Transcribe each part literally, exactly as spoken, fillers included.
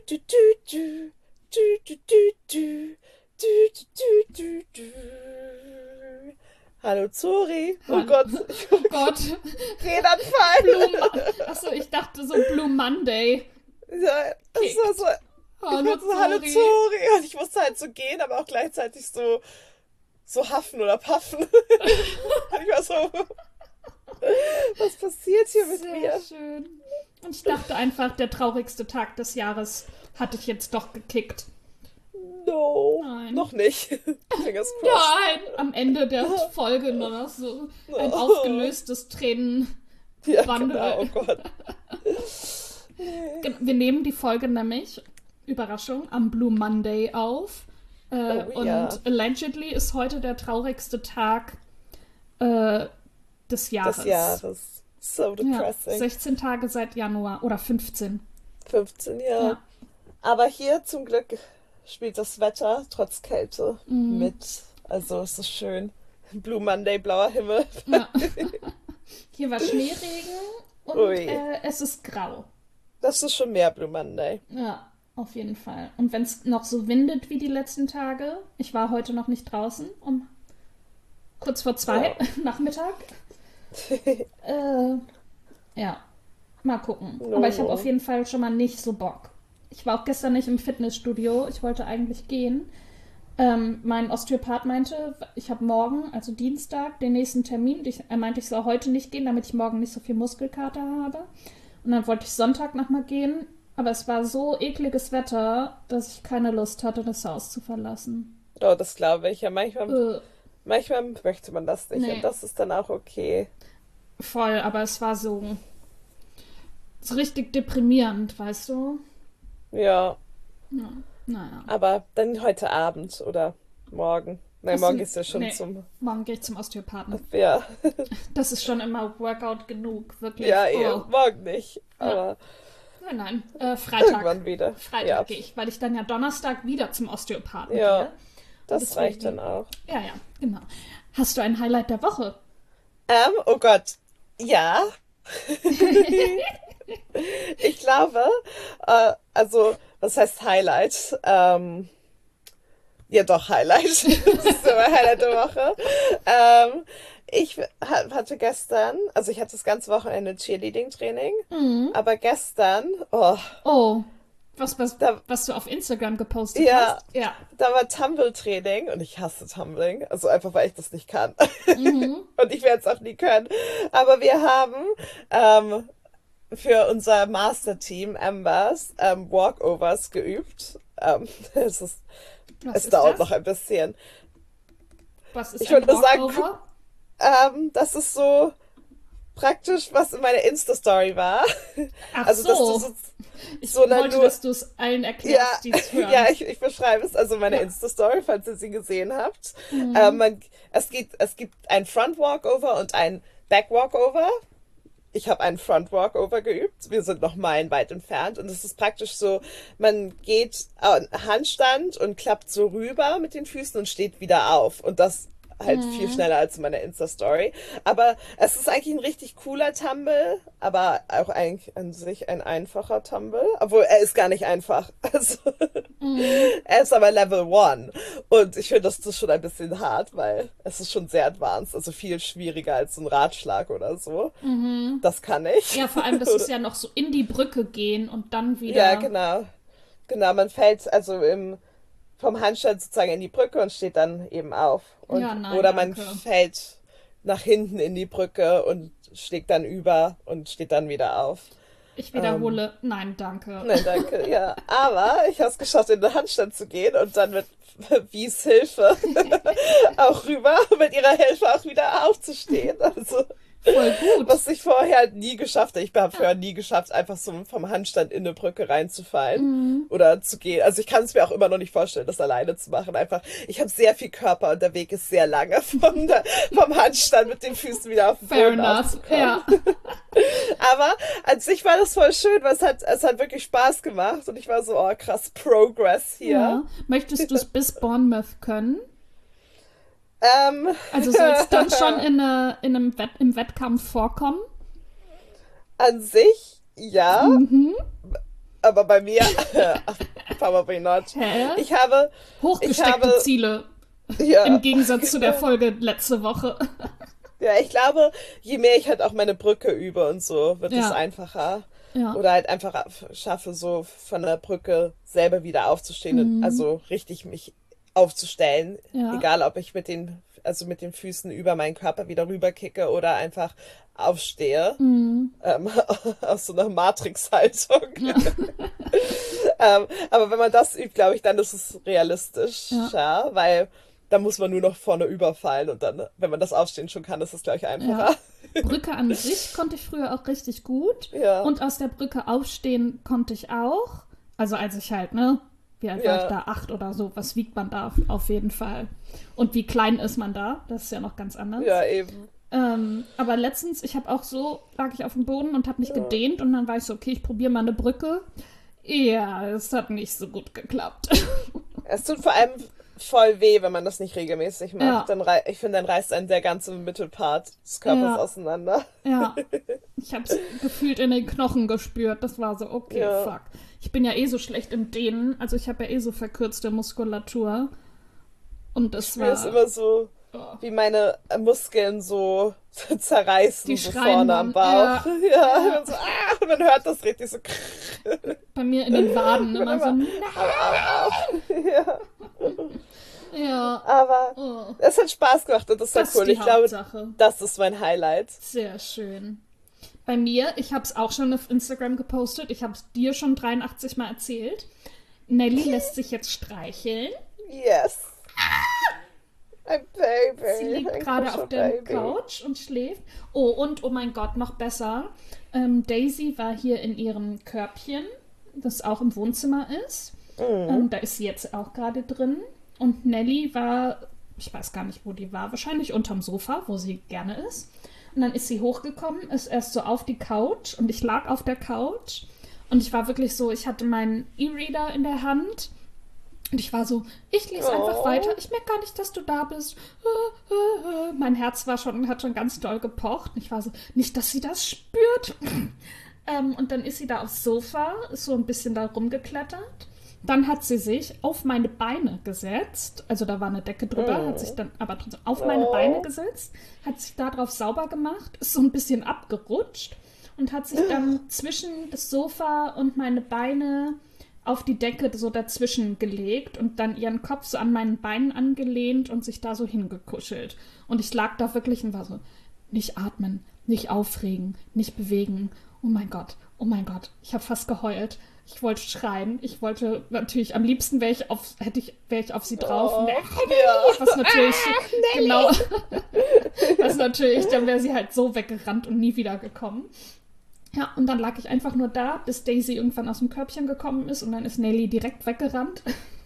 du, du, du, du, du, du, du, du, du, du, du. Hallo Zori. Oh Hallo. Gott, ich Oh Gott. Blue Mo- Redanfall. Achso, ich dachte so Blue Monday Ja, das war so, kickt. ich Hallo wollte so, hallo Zori. Zori. Und ich musste halt so gehen, aber auch gleichzeitig so, so haffen oder paffen. Und ich war so, was passiert hier mit Sehr mir? schön. Und ich dachte einfach, der traurigste Tag des Jahres hatte ich jetzt doch gekickt. No, Nein. noch nicht. Fingers crossed. Nein, am Ende der Folge nur noch so ein No. aufgelöstes Tränenbandel. Ja, genau, oh Gott. Wir nehmen die Folge nämlich, Überraschung, am Blue Monday auf. Äh, Oh und ja, allegedly ist heute der traurigste Tag äh, des des Jahres. Jahres. So Ja, depressing. sechzehn Tage seit Januar oder fünfzehn. fünfzehn Jahre. Ja. Aber hier zum Glück spielt das Wetter trotz Kälte Mhm. mit. Also es ist schön. Blue Monday, blauer Himmel. Ja. Hier war Schneeregen und Ui, äh, es ist grau. das ist schon mehr Blue Monday. Ja, auf jeden Fall. Und wenn es noch so windet wie die letzten Tage, ich war heute noch nicht draußen, um kurz vor zwei Ja. Nachmittag. Äh, ja, mal gucken. Aber ich habe auf No. jeden Fall schon mal nicht so Bock. Ich war auch gestern nicht im Fitnessstudio. Ich wollte eigentlich gehen. Ähm, mein Osteopath meinte, ich habe morgen, also Dienstag, den nächsten Termin. Ich, er meinte, ich soll heute nicht gehen, damit ich morgen nicht so viel Muskelkater habe. Und dann wollte ich Sonntag nochmal gehen. Aber es war so ekliges Wetter, dass ich keine Lust hatte, das Haus zu verlassen. Oh, das glaube ich. Ja, manchmal, Äh, manchmal möchte man das nicht und nee, das ist dann auch okay. voll. Aber es war so, so richtig deprimierend, weißt du? Ja, Ja, naja. aber dann heute Abend oder morgen. Nein, Hast morgen du. ist ja schon Nee, zum. morgen gehe ich zum Osteopathen. Ja, Das ist schon immer Workout genug, ja, wirklich. eh, Oh. morgen nicht. Ja, Aber nein, nein. Äh, Freitag. irgendwann wieder. Freitag Ja, gehe ich, weil ich dann ja Donnerstag wieder zum Osteopathen ja, gehe. Und das reicht dann deswegen. auch. Ja, ja, genau. Hast du ein Highlight der Woche? Ähm, oh Gott. Ja, ich glaube, äh, also, was heißt Highlight? Ähm, ja, doch, Highlight. Das ist immer Highlight der Woche. Ähm, ich ha- hatte gestern, also ich hatte das ganze Wochenende Cheerleading-Training, Mhm. aber gestern, oh, Oh, was, was, da, was du auf Instagram gepostet ja, hast? Ja. da war Tumble-Training und ich hasse Tumbling, also einfach, weil ich das nicht kann. Mhm. Und ich werde es auch nie können. Aber wir haben ähm, für unser Master-Team Ambers ähm, Walkovers geübt. Ähm, es ist, Was es ist dauert noch das? ein bisschen. Was ist Ich ein würde nur sagen, Walkover? ähm, das ist so praktisch, was in meiner Insta-Story war. Ach Also, dass du so. so, Ich so eine wollte, nur, dass du es allen ja, erklärst, die es ja, hören. ich, ich beschreibe es, also meine Ja. Insta-Story, falls ihr sie gesehen habt. Ähm, Mhm. man, es gibt, es gibt ein Front-Walkover und ein Back-Walkover. Ich habe einen Front Walkover geübt. Wir sind noch meilenweit entfernt. Und es ist praktisch so, man geht äh, Handstand und klappt so rüber mit den Füßen und steht wieder auf. Und das halt viel Mhm. schneller als in meiner Insta-Story. Aber es ist eigentlich ein richtig cooler Tumble, aber auch eigentlich an sich ein einfacher Tumble. Obwohl, er ist gar nicht einfach. Also, Mhm. er ist aber Level One. Und ich finde, das ist schon ein bisschen hart, weil es ist schon sehr advanced. Also viel schwieriger als so ein Ratschlag oder so. Mhm. Das kann ich. Ja, vor allem, das ist ja noch so in die Brücke gehen und dann Ja, wieder. genau. Genau, man fällt also im, vom Handstand sozusagen in die Brücke und steht dann eben auf. Ja, Und, nein, oder man danke. fällt nach hinten in die Brücke und schlägt dann über und steht dann wieder auf. Ich Ähm, wiederhole, nein, danke. nein, danke, ja. Aber ich habe es geschafft, in den Handstand zu gehen und dann mit Wies Hilfe auch rüber, mit ihrer Hilfe auch wieder aufzustehen. Also Voll gut. was ich vorher halt nie geschafft habe. Ich habe Ja. vorher nie geschafft, einfach so vom Handstand in eine Brücke reinzufallen Mhm. oder zu gehen. Also ich kann es mir auch immer noch nicht vorstellen, das alleine zu machen. Einfach, ich habe sehr viel Körper und der Weg ist sehr lange vom, vom Handstand mit den Füßen wieder auf den Fair Boden enough. aufzukommen. Ja. Aber an sich war das voll schön, weil es hat, es hat wirklich Spaß gemacht und ich war so, oh krass, Progress hier. Ja. Möchtest du es bis Bournemouth können? Ähm, Also soll es dann schon in, eine, in einem Wett, im Wettkampf vorkommen? an sich, ja. Mhm. aber bei mir, probably not. Hä? Ich habe, Hochgesteckte ich habe, Ziele. ja, Im Gegensatz zu der Folge letzte Woche. ja, ich glaube, je mehr ich halt auch meine Brücke übe und so, wird es Ja, einfacher. ja. Oder halt einfach schaffe, so von der Brücke selber wieder aufzustehen und Mhm. also richtig mich aufzustellen. Ja. Egal, ob ich mit den, also mit den Füßen über meinen Körper wieder rüberkicke oder einfach aufstehe. Mhm. Ähm, aus so einer Matrix-Haltung. Ja. ähm, aber wenn man das übt, glaube ich, dann ist es realistisch, Ja. ja, weil da muss man nur noch vorne überfallen und dann, wenn man das Aufstehen schon kann, ist es, glaube ich, Ja. einfacher. Brücke an sich konnte ich früher auch richtig gut. Ja, Und aus der Brücke aufstehen konnte ich auch. Also als ich halt, ne? Wie alt war ich ja, da? Acht oder so. Was wiegt man da auf jeden Fall? Und wie klein ist man da? Das ist ja noch ganz anders. ja, eben. Ähm, aber letztens, ich habe auch so, lag ich auf dem Boden und habe mich Ja. gedehnt und dann war ich so, okay, ich probiere mal eine Brücke. Ja, es hat nicht so gut geklappt. Es tut vor allem voll weh, wenn man das nicht regelmäßig macht. Ja, Dann rei ich finde, dann reißt einen der ganze Mittelpart des Körpers ja, auseinander. ja. Ich habe es gefühlt in den Knochen gespürt. Das war so, okay, Ja. fuck. Ich bin ja eh so schlecht im Dehnen. Also ich habe ja eh so verkürzte Muskulatur. Und Ich das spüre es war, immer so, oh, wie meine Muskeln so die zerreißen, so schreien vorne am dann. Bauch. Ja, Ja, ja. und so, ah, und man hört das richtig so. Bei mir in den Waden Ich bin immer so, immer, nein. au, au, au. Ja. Ja, Aber oh, es hat Spaß gemacht und das war das ist cool. die Ich glaube, Hauptsache. das ist mein Highlight. Sehr schön. Bei mir, ich habe es auch schon auf Instagram gepostet, ich habe es dir schon dreiundachtzig Mal erzählt. Nelly lässt sich jetzt streicheln. Yes. Ein Sie Baby. liegt Ein gerade auf der Kuschelbaby. Couch und schläft. Oh, und oh mein Gott, noch besser. Ähm, Daisy war hier in ihrem Körbchen, das auch im Wohnzimmer ist. Mhm. Ähm, da ist sie jetzt auch gerade drin. Und Nelly war, ich weiß gar nicht, wo die war, wahrscheinlich unterm Sofa, wo sie gerne ist. Und dann ist sie hochgekommen, ist erst so auf die Couch und ich lag auf der Couch. Und ich war wirklich so, ich hatte meinen E-Reader in der Hand. Und ich war so, ich lese einfach Oh. weiter. Ich merke gar nicht, dass du da bist. Mein Herz war schon, hat schon ganz doll gepocht. Und ich war so, nicht, dass sie das spürt. ähm, und dann ist sie da aufs Sofa, ist so ein bisschen da rumgeklettert. Dann hat sie sich auf meine Beine gesetzt. Also da war eine Decke drüber, hat sich dann aber trotzdem auf meine Beine Oh. gesetzt, hat sich darauf sauber gemacht, ist so ein bisschen abgerutscht und hat sich dann zwischen das Sofa und meine Beine auf die Decke so dazwischen gelegt und dann ihren Kopf so an meinen Beinen angelehnt und sich da so hingekuschelt. Und ich lag da wirklich und war so, nicht atmen, nicht aufregen, nicht bewegen. Oh mein Gott, oh mein Gott, ich habe fast geheult. Ich wollte schreien. Ich wollte natürlich, am liebsten wäre ich auf, hätte ich, wäre ich auf sie drauf. Oh. Und Ja. was natürlich, genau, was natürlich, dann wäre sie halt so weggerannt und nie wieder gekommen. Ja, und dann lag ich einfach nur da, bis Daisy irgendwann aus dem Körbchen gekommen ist und dann ist Nelly direkt weggerannt.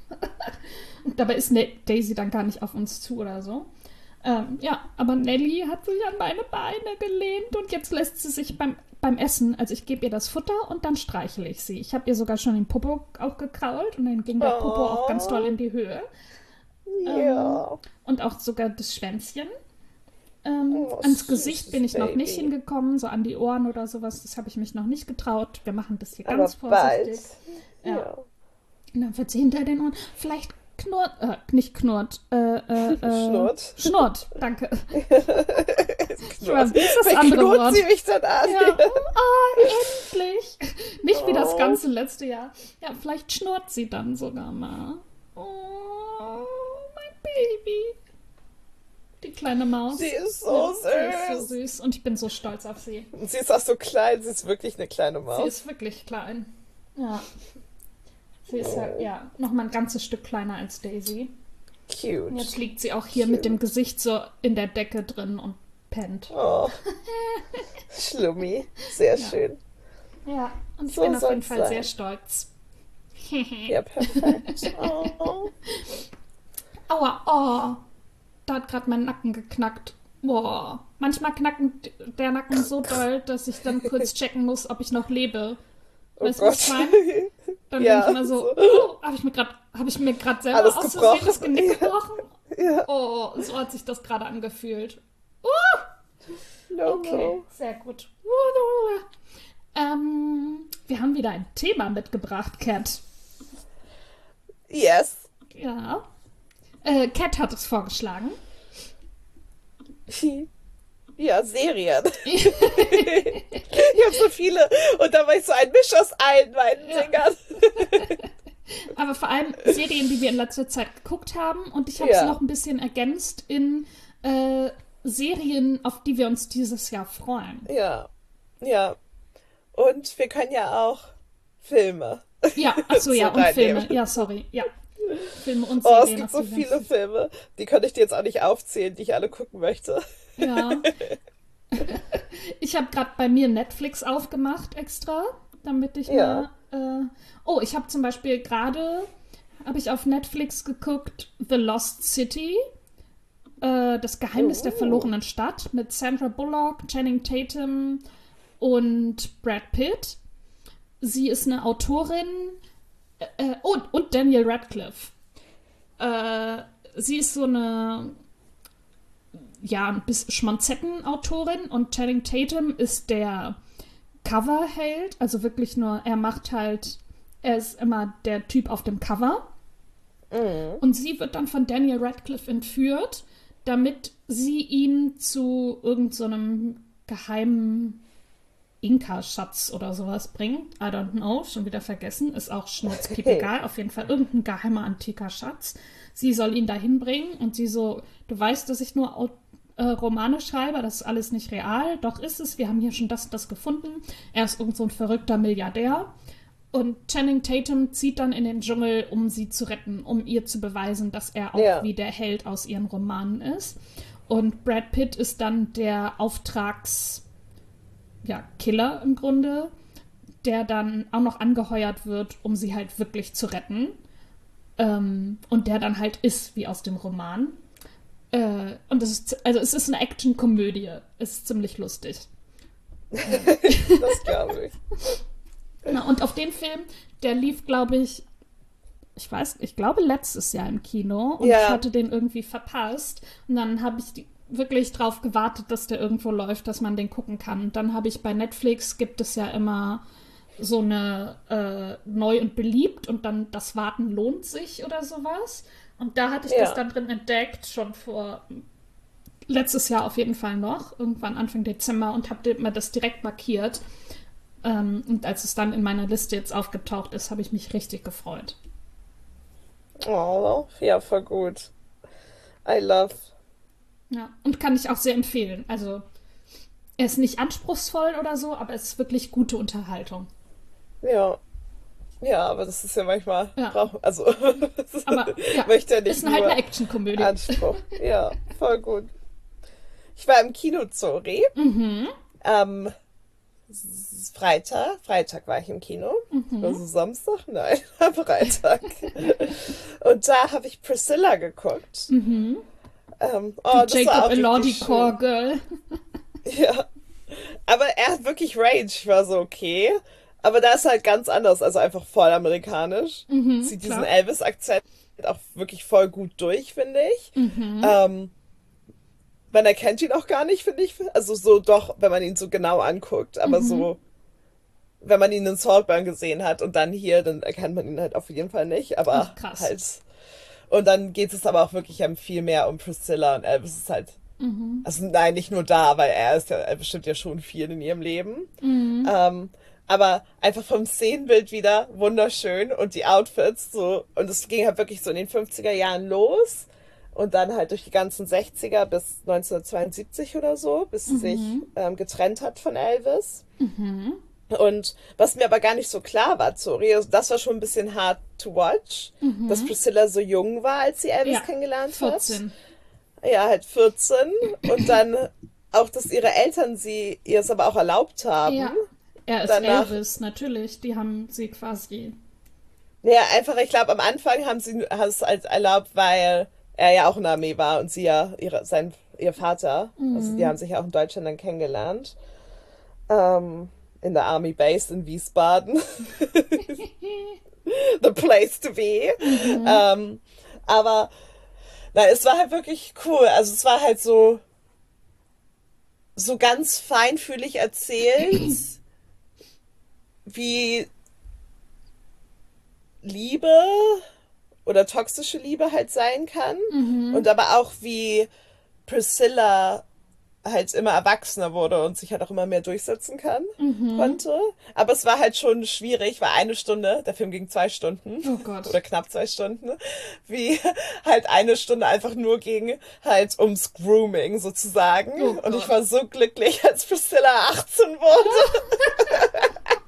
Und dabei ist ne Daisy dann gar nicht auf uns zu oder so. Ähm, ja, aber Nelly hat sich an meine Beine gelehnt und jetzt lässt sie sich beim, beim Essen, also ich gebe ihr das Futter und dann streichle ich sie. Ich habe ihr sogar schon den Popo auch gekrault und dann ging der Popo auch ganz doll Oh. in die Höhe. Ähm, Ja. und auch sogar das Schwänzchen. Ähm, Oh, ans Gesicht süßes bin ich noch nicht Baby. hingekommen, so an die Ohren oder sowas, das habe ich mich noch nicht getraut. Wir machen das hier Aber ganz bald. vorsichtig. Ja. Ja. Und dann wird sie hinter den Ohren vielleicht knurrt, äh, nicht knurrt, äh, äh, äh, Schnurrt. schnurrt, danke. Ich weiß, Knurrt. wie ist das Wer andere knurrt Wort? sie mich dann an? Ja, oh, endlich. Nicht wie das Oh. ganze letzte Jahr. Ja, vielleicht schnurrt sie dann sogar mal. Oh, mein Baby. Die kleine Maus. Sie ist so Ja, sie ist so süß. süß und ich bin so stolz auf sie. Und sie ist auch so klein, sie ist wirklich eine kleine Sie Maus. ist wirklich klein. Ja. Sie ist halt, ja, noch mal ein ganzes Stück kleiner als Daisy. Und jetzt Cute. liegt sie auch hier mit dem Gesicht so in der Decke drin und pennt. Oh. Schlummi. Sehr Ja. schön. Ja, und ich So bin auf jeden soll's Fall sein. sehr stolz. Ja, perfekt. Oh. Aua, oh. Da hat gerade mein Nacken geknackt. Boah. Manchmal knackt der Nacken so doll, dass ich dann kurz checken muss, ob ich noch lebe. Oh Weißt du, was ich Gott. meine? Dann Ja, bin ich immer so, so. oh, habe ich mir gerade hab ich mir gerade selber Alles aus Versehen das gebrochen. Genick Ja. gebrochen? Ja. Oh, so hat sich das gerade angefühlt. No, Okay, no. sehr gut. Ähm, wir haben wieder ein Thema mitgebracht, Kat. Yes. Ja. Äh, Kat hat es vorgeschlagen. Ja, Serien. Ich habe so viele und da war ich so ein Misch aus allen meinen Ja. Dingern. Aber vor allem Serien, die wir in letzter Zeit geguckt haben. Und ich habe es Ja, noch ein bisschen ergänzt in äh, Serien, auf die wir uns dieses Jahr freuen. ja, ja. Und wir können ja auch Filme Ja, ach so, so ja, und reinnehmen. Filme. Ja, sorry. Ja, Filme und Oh, es Serien, gibt auf so die wir uns. viele Filme, die könnte ich dir jetzt auch nicht aufzählen, die ich alle gucken möchte. Ja. Ich habe gerade bei mir Netflix aufgemacht extra, damit ich Ja. mal. Äh, oh, ich habe zum Beispiel gerade habe ich auf Netflix geguckt The Lost City, äh, das Geheimnis der Oh. verlorenen Stadt mit Sandra Bullock, Channing Tatum und Brad Pitt. Sie ist eine Autorin äh, und, und Daniel Radcliffe. Äh, sie ist so eine ja, ein bisschen Schmonzettenautorin und Channing Tatum ist der Coverheld, also wirklich nur, er macht halt, er ist immer der Typ auf dem Cover Mhm. und sie wird dann von Daniel Radcliffe entführt, damit sie ihn zu irgend so einem geheimen Inka-Schatz oder sowas bringt. I don't know, schon wieder vergessen, ist auch schnurzpiepegal, auf jeden Fall irgendein geheimer antiker Schatz. Sie soll ihn dahin bringen und sie so, du weißt, dass ich nur Au- äh, Romane schreibe, das ist alles nicht real, doch ist es, wir haben hier schon das und das gefunden. Er ist irgend so ein verrückter Milliardär. Und Channing Tatum zieht dann in den Dschungel, um sie zu retten, um ihr zu beweisen, dass er auch Ja. wie der Held aus ihren Romanen ist. Und Brad Pitt ist dann der Auftrags, ja, Killer im Grunde, der dann auch noch angeheuert wird, um sie halt wirklich zu retten. Ähm, und der dann halt ist wie aus dem Roman. Äh, und es ist, also es ist eine Action-Komödie. Es ist ziemlich lustig. Das glaube ich. Na, und auf den Film, der lief, glaube ich, ich weiß, ich glaube letztes Jahr im Kino und ich Ja, hatte den irgendwie verpasst. Und dann habe ich die, wirklich drauf gewartet, dass der irgendwo läuft, dass man den gucken kann. Und dann habe ich bei Netflix, gibt es ja immer so eine äh, neu und beliebt und dann das Warten lohnt sich oder sowas. Und da hatte ich das ja. dann drin entdeckt, schon vor letztes Jahr auf jeden Fall noch, irgendwann Anfang Dezember und habe mir das direkt markiert. Ähm, und als es dann in meiner Liste jetzt aufgetaucht ist, habe ich mich richtig gefreut. Oh, ja, voll gut. I love. Ja, und kann ich auch sehr empfehlen. Also, er ist nicht anspruchsvoll oder so, aber es ist wirklich gute Unterhaltung. Ja. Ja, aber das ist ja manchmal, Ja, brauch, also, aber ja, möchte ja nicht ist halt nur eine Actionkomödie. Anspruch. Ja, voll gut. Ich war im Kino Zori. Mhm, Am S- Freitag. Freitag war ich im Kino. mhm. Also Samstag? Nein, am Freitag. Und da habe ich Priscilla geguckt. Mhm. Ähm, Du oh, das war Jacob auch richtig Elordi Core schön. Girl. Ja. Aber er hat wirklich Range. Ich war so, okay. Aber da ist halt ganz anders. Also einfach voll amerikanisch. Mhm, Zieht diesen klar. Elvis-Akzent auch wirklich voll gut durch, finde ich. Mhm, Ähm, man erkennt ihn auch gar nicht, finde ich. Also so doch, wenn man ihn so genau anguckt. Aber mhm. so, wenn man ihn in Saltburn gesehen hat und dann hier, dann erkennt man ihn halt auf jeden Fall nicht. Ach, Aber krass. halt. Und dann geht es aber auch wirklich um viel mehr um Priscilla und Elvis ist halt. Mhm, Also nein, nicht nur da, weil er ist ja, er bestimmt ja schon viel in ihrem Leben. mhm. Ähm, aber einfach vom Szenenbild wieder wunderschön und die Outfits so. Und es ging halt wirklich so in den fünfziger Jahren los. Und dann halt durch die ganzen sechziger bis neunzehnhundertzweiundsiebzig oder so, bis sie sich Mhm. ähm, getrennt hat von Elvis. Mhm. Und was mir aber gar nicht so klar war, sorry, also das war schon ein bisschen hard to watch, dass Mhm. Priscilla so jung war, als sie Elvis Ja, kennengelernt hat. vierzehn. Ja, halt vierzehn. Und dann auch, dass ihre Eltern sie ihr es aber auch erlaubt haben. Ja, er ist Danach, Elvis, natürlich. Die haben sie quasi. ja, einfach, ich glaube, am Anfang haben sie es halt erlaubt, weil er ja auch in der Armee war und sie ja, ihre, sein, ihr Vater, also die haben Mhm. sich ja auch in Deutschland dann kennengelernt. Ähm, in der Army Base in Wiesbaden. The place to be. Mhm. Ähm, aber na, es war halt wirklich cool. Also es war halt so, so ganz feinfühlig erzählt. wie Liebe oder toxische Liebe halt sein kann und aber auch wie Priscilla halt immer erwachsener wurde und sich halt auch immer mehr durchsetzen kann, konnte. Aber es war halt schon schwierig, weil eine Stunde, der Film ging zwei Stunden Oh Gott. oder knapp zwei Stunden, wie halt eine Stunde einfach nur ging halt ums Grooming sozusagen. Oh und ich Gott. war so glücklich, als Priscilla achtzehn wurde.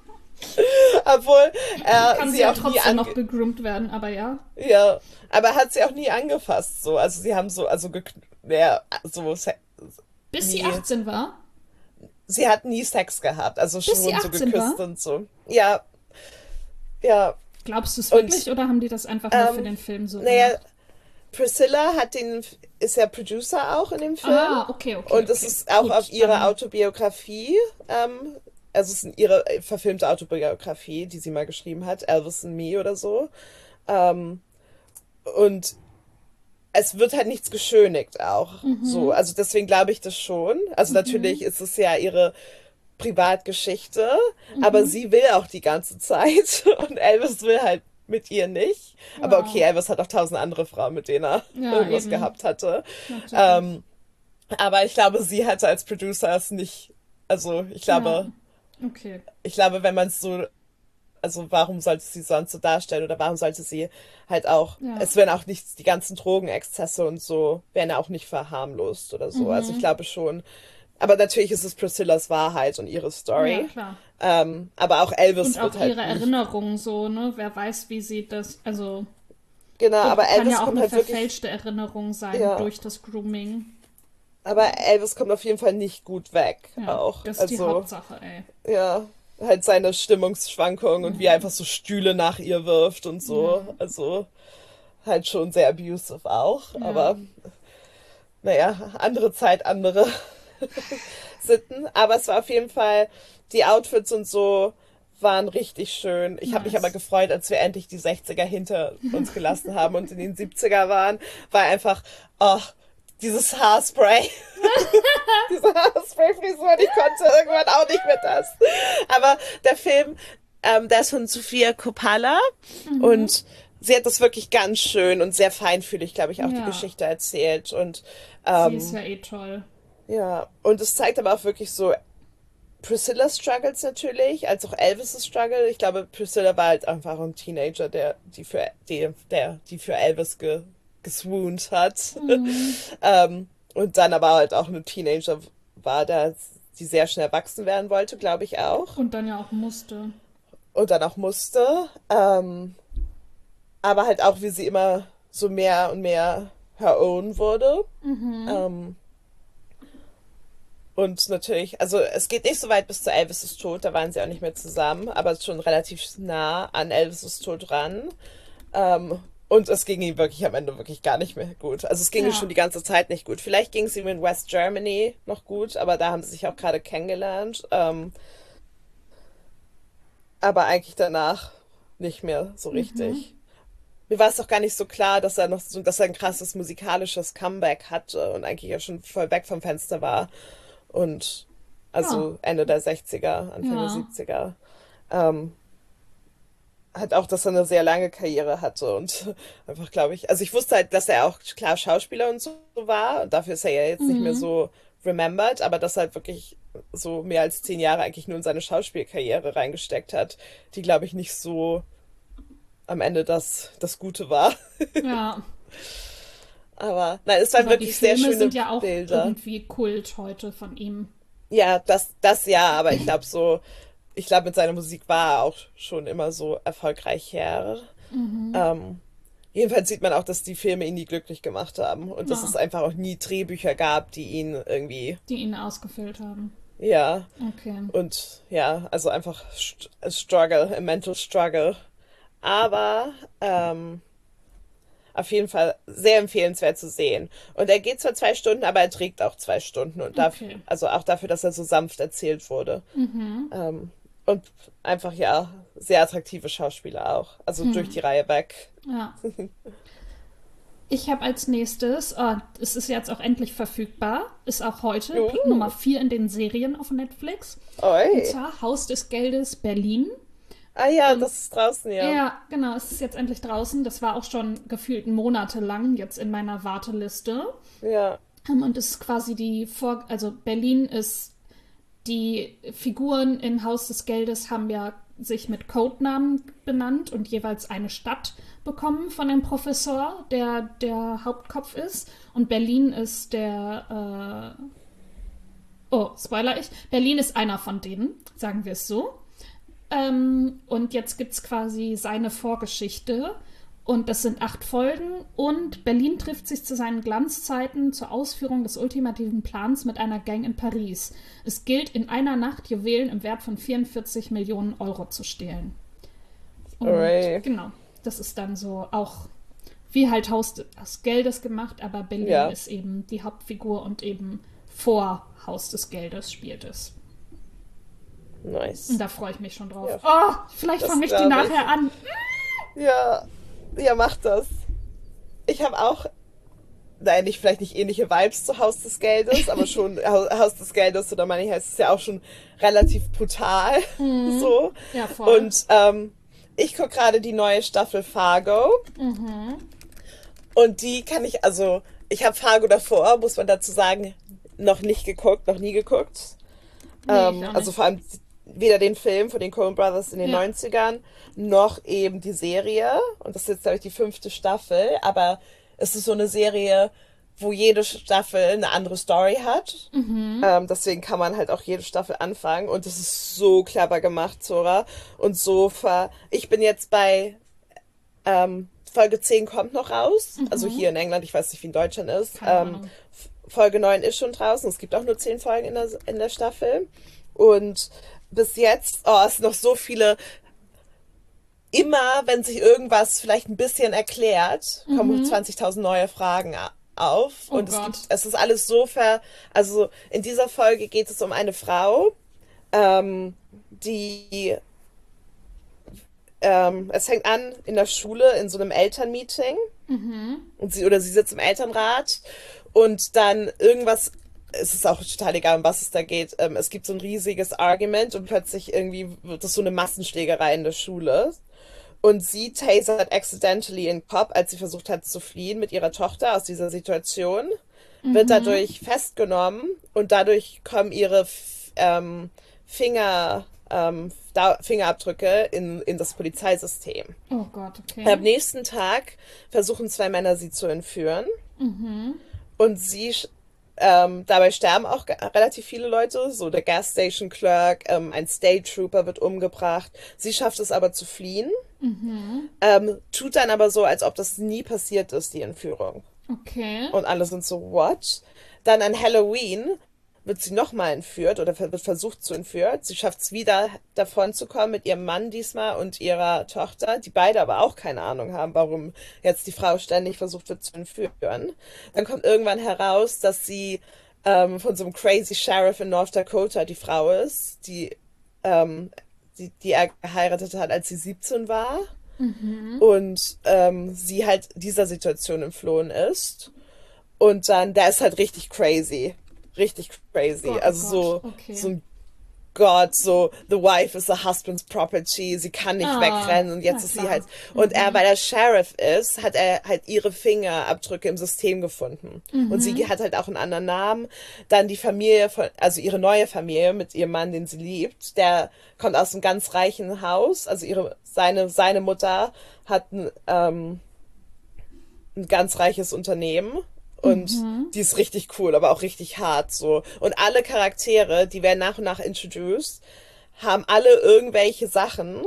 Obwohl er Kann sie sie ja auch nie trotzdem ange noch gegroomt werden, aber ja. ja, aber er hat sie auch nie angefasst so. Also sie haben so also gek ja, so se- Bis sie nie achtzehn war? sie hat nie Sex gehabt, also Bis sie schon so achtzehn geküsst war? und so. Ja, ja. Glaubst du es Und wirklich oder haben die das einfach nur für ähm, den Film so naja, gemacht? Priscilla hat den, ist ja Producer auch in dem Film. Ah, okay, okay, Und es okay. ist auch auf Gut, ihre dann. Autobiografie, ähm, also es ist ihre äh, verfilmte Autobiografie, die sie mal geschrieben hat, Elvis and Me oder so. Ähm, und es wird halt nichts geschönigt auch. So, also deswegen glaube ich das schon. Also natürlich ist es ja ihre Privatgeschichte, aber sie will auch die ganze Zeit und Elvis will halt mit ihr nicht. Aber okay, Ja, Elvis hat auch tausend andere Frauen, mit denen er ja, irgendwas eben. gehabt hatte. Natürlich. Ähm, aber ich glaube, sie hatte als Producer es nicht. Also ich Ja, glaube, okay. ich glaube, wenn man es so, also warum sollte sie sonst so darstellen oder warum sollte sie halt auch, Ja. es werden auch nicht, die ganzen Drogenexzesse und so, werden auch nicht verharmlost oder so. Also ich glaube schon. Aber natürlich ist es Priscillas Wahrheit und ihre Ja, Story. klar. Ähm, aber auch Und Elvis auch wird ihre halt nicht. Erinnerungen so, ne? Wer weiß, wie sie das. Also, Genau, aber kann Elvis ja auch kommt eine halt wirklich. verfälschte Erinnerung sein Ja. durch das Grooming. Aber Elvis kommt auf jeden Fall nicht gut weg. Ja, Auch. das ist die Also, Hauptsache, ey. ja. Halt seine Stimmungsschwankungen und wie er Ja. einfach so Stühle nach ihr wirft und Ja. so. Also, halt schon sehr abusive auch. Ja. Aber, naja, andere Zeit, andere Sitten. Aber es war auf jeden Fall, die Outfits und so waren richtig schön. Ich habe mich aber Nice. gefreut, als wir endlich die sechziger hinter uns gelassen haben und in den siebziger waren, war einfach, oh, dieses Haarspray. Diese Haarspray-Frisur, ich konnte irgendwann auch nicht mehr das. Aber der Film, ähm, der ist von Sofia Coppola und sie hat das wirklich ganz schön und sehr feinfühlig, glaube ich, auch die Ja. Geschichte erzählt. Und Sie ist ähm, ja eh toll. ja, und es zeigt aber auch wirklich so Priscilla's Struggles natürlich, als auch Elvis' Struggle. Ich glaube, Priscilla war halt einfach ein Teenager, der die für, die, der, die für Elvis ge, geswoont hat. ähm, und dann aber halt auch ein Teenager war, der die sehr schnell erwachsen werden wollte, glaube ich auch. Und dann ja auch musste. Und dann auch musste. Ähm, aber halt auch, wie sie immer so mehr und mehr her own wurde. Ähm, und natürlich, also es geht nicht so weit bis zu Elvis' Tod, da waren sie auch nicht mehr zusammen, aber schon relativ nah an Elvis' Tod ran. Ähm, und es ging ihm wirklich am Ende wirklich gar nicht mehr gut. Also es ging ihm schon Ja. die ganze Zeit nicht gut. Vielleicht ging es ihm in West Germany noch gut, aber da haben sie sich auch gerade kennengelernt. Ähm, aber eigentlich danach nicht mehr so richtig. Mir war es doch gar nicht so klar, dass er noch so, dass er ein krasses musikalisches Comeback hatte und eigentlich ja schon voll weg vom Fenster war. Und Ja. also Ende der sechziger, Anfang der Ja. siebziger. Ähm, halt auch, dass er eine sehr lange Karriere hatte und einfach, glaube ich, also ich wusste halt, dass er auch klar Schauspieler und so war und dafür ist er ja jetzt nicht mehr so remembered, aber dass er halt wirklich so mehr als zehn Jahre eigentlich nur in seine Schauspielkarriere reingesteckt hat, die, glaube ich, nicht so am Ende das, das Gute war. Ja. Aber nein, es waren Aber die wirklich sehr Filme schöne sind ja auch Bilder. irgendwie Kult heute von ihm. Ja, das, das ja, aber ich glaube so, ich glaube mit seiner Musik war er auch schon immer so erfolgreich her. Ähm, jedenfalls sieht man auch, dass die Filme ihn nie glücklich gemacht haben und dass es Ja. einfach auch nie Drehbücher gab, die ihn irgendwie, Die ihn ausgefüllt haben. ja, Okay. und ja, also einfach st a struggle, a mental struggle. Aber ähm, auf jeden Fall sehr empfehlenswert zu sehen. Und er geht zwar zwei Stunden, aber er trägt auch zwei Stunden und dafür, Okay. also auch dafür, dass er so sanft erzählt wurde. Ähm, und einfach ja, sehr attraktive Schauspieler auch. Also durch die Reihe weg. Ja. Ich habe als nächstes, oh, es ist jetzt auch endlich verfügbar, ist auch heute Pl- Uh, Nummer vier in den Serien auf Netflix. Und oi. zwar Haus des Geldes Berlin. Ah ja, Und das ist draußen, ja. ja, genau, es ist jetzt endlich draußen. Das war auch schon gefühlt monatelang jetzt in meiner Warteliste. Ja. Ähm, Und es ist quasi die Vor... Also Berlin ist... Die Figuren in Haus des Geldes haben ja sich mit Codenamen benannt und jeweils eine Stadt bekommen von dem Professor, der der Hauptkopf ist. Und Berlin ist der... Äh, oh, spoiler ich. Berlin ist einer von denen, sagen wir es so. Ähm, und jetzt gibt es quasi seine Vorgeschichte. Und das sind acht Folgen. Und Berlin trifft sich zu seinen Glanzzeiten zur Ausführung des ultimativen Plans mit einer Gang in Paris. Es gilt, in einer Nacht Juwelen im Wert von vierundvierzig Millionen Euro zu stehlen. Und Hooray. genau, das ist dann so auch wie halt Haus des Geldes gemacht, aber Berlin Ja. ist eben die Hauptfigur und eben vor Haus des Geldes spielt es. Nice. Und da freue ich mich schon drauf. Ja. Oh, vielleicht Das fange ich die glaub ich. nachher an. Ja, ja, mach das. Ich habe auch, nein, nicht, vielleicht nicht ähnliche Vibes zu Haus des Geldes, aber schon Hau- Haus des Geldes oder Money Heist ist ja auch schon relativ brutal. So. Ja, voll. Und ähm, ich gucke gerade die neue Staffel Fargo. Und die kann ich, also, ich habe Fargo davor, muss man dazu sagen, noch nicht geguckt, noch nie geguckt. Nee, ich Ähm, auch also nicht. vor allem weder den Film von den Coen Brothers in den Ja. neunzigern, noch eben die Serie. Und das ist jetzt, glaube ich, die fünfte Staffel. Aber es ist so eine Serie, wo jede Staffel eine andere Story hat. Ähm, deswegen kann man halt auch jede Staffel anfangen. Und es ist so clever gemacht, Zora. Und so ver... Ich bin jetzt bei ähm, Folge zehn kommt noch raus. Also hier in England, ich weiß nicht, wie in Deutschland ist. Keine Ähm, Ahnung. F- Folge neun ist schon draußen. Es gibt auch nur zehn Folgen in der, in der Staffel. Und bis jetzt, oh, es sind noch so viele. Immer, wenn sich irgendwas vielleicht ein bisschen erklärt, kommen zwanzigtausend neue Fragen a- auf. Oh Und es Gott. gibt, es ist alles so ver, also in dieser Folge geht es um eine Frau, ähm, die, ähm, es fängt an in der Schule in so einem Elternmeeting und sie oder sie sitzt im Elternrat und dann irgendwas, es ist auch total egal, um was es da geht. Ähm, es gibt so ein riesiges Argument und plötzlich irgendwie wird es so eine Massenschlägerei in der Schule. Und sie tasert accidentally in den Kopf, als sie versucht hat zu fliehen mit ihrer Tochter aus dieser Situation, wird dadurch festgenommen und dadurch kommen ihre F- ähm, Finger, ähm, da Fingerabdrücke in, in das Polizeisystem. Oh Gott, okay. Am nächsten Tag versuchen zwei Männer sie zu entführen und sie sch- ähm, dabei sterben auch ge- relativ viele Leute, so der Gas Station Clerk, ähm, ein State Trooper wird umgebracht. Sie schafft es aber zu fliehen, ähm, tut dann aber so, als ob das nie passiert ist, die Entführung. Okay. Und alle sind so, what? Dann an Halloween wird sie nochmal entführt oder ver- wird versucht zu entführen. Sie schafft es wieder davon zu kommen mit ihrem Mann diesmal und ihrer Tochter, die beide aber auch keine Ahnung haben, warum jetzt die Frau ständig versucht wird zu entführen. Dann kommt irgendwann heraus, dass sie ähm, von so einem crazy Sheriff in North Dakota die Frau ist, die, ähm, die, die er geheiratet hat, als sie siebzehn war. Und ähm, sie halt dieser Situation entflohen ist. Und dann, der ist halt richtig crazy. Richtig crazy. Gott, oh also so, Gott, okay. so ein Gott, so, the wife is the husband's property, sie kann nicht Ah, wegrennen und jetzt na ist klar. sie halt, und er, weil er Sheriff ist, hat er halt ihre Fingerabdrücke im System gefunden. Und sie hat halt auch einen anderen Namen. Dann die Familie von, also ihre neue Familie mit ihrem Mann, den sie liebt, der kommt aus einem ganz reichen Haus, also ihre, seine, seine Mutter hat ein, ähm, ein ganz reiches Unternehmen und die ist richtig cool, aber auch richtig hart so. Und alle Charaktere, die werden nach und nach introduced, haben alle irgendwelche Sachen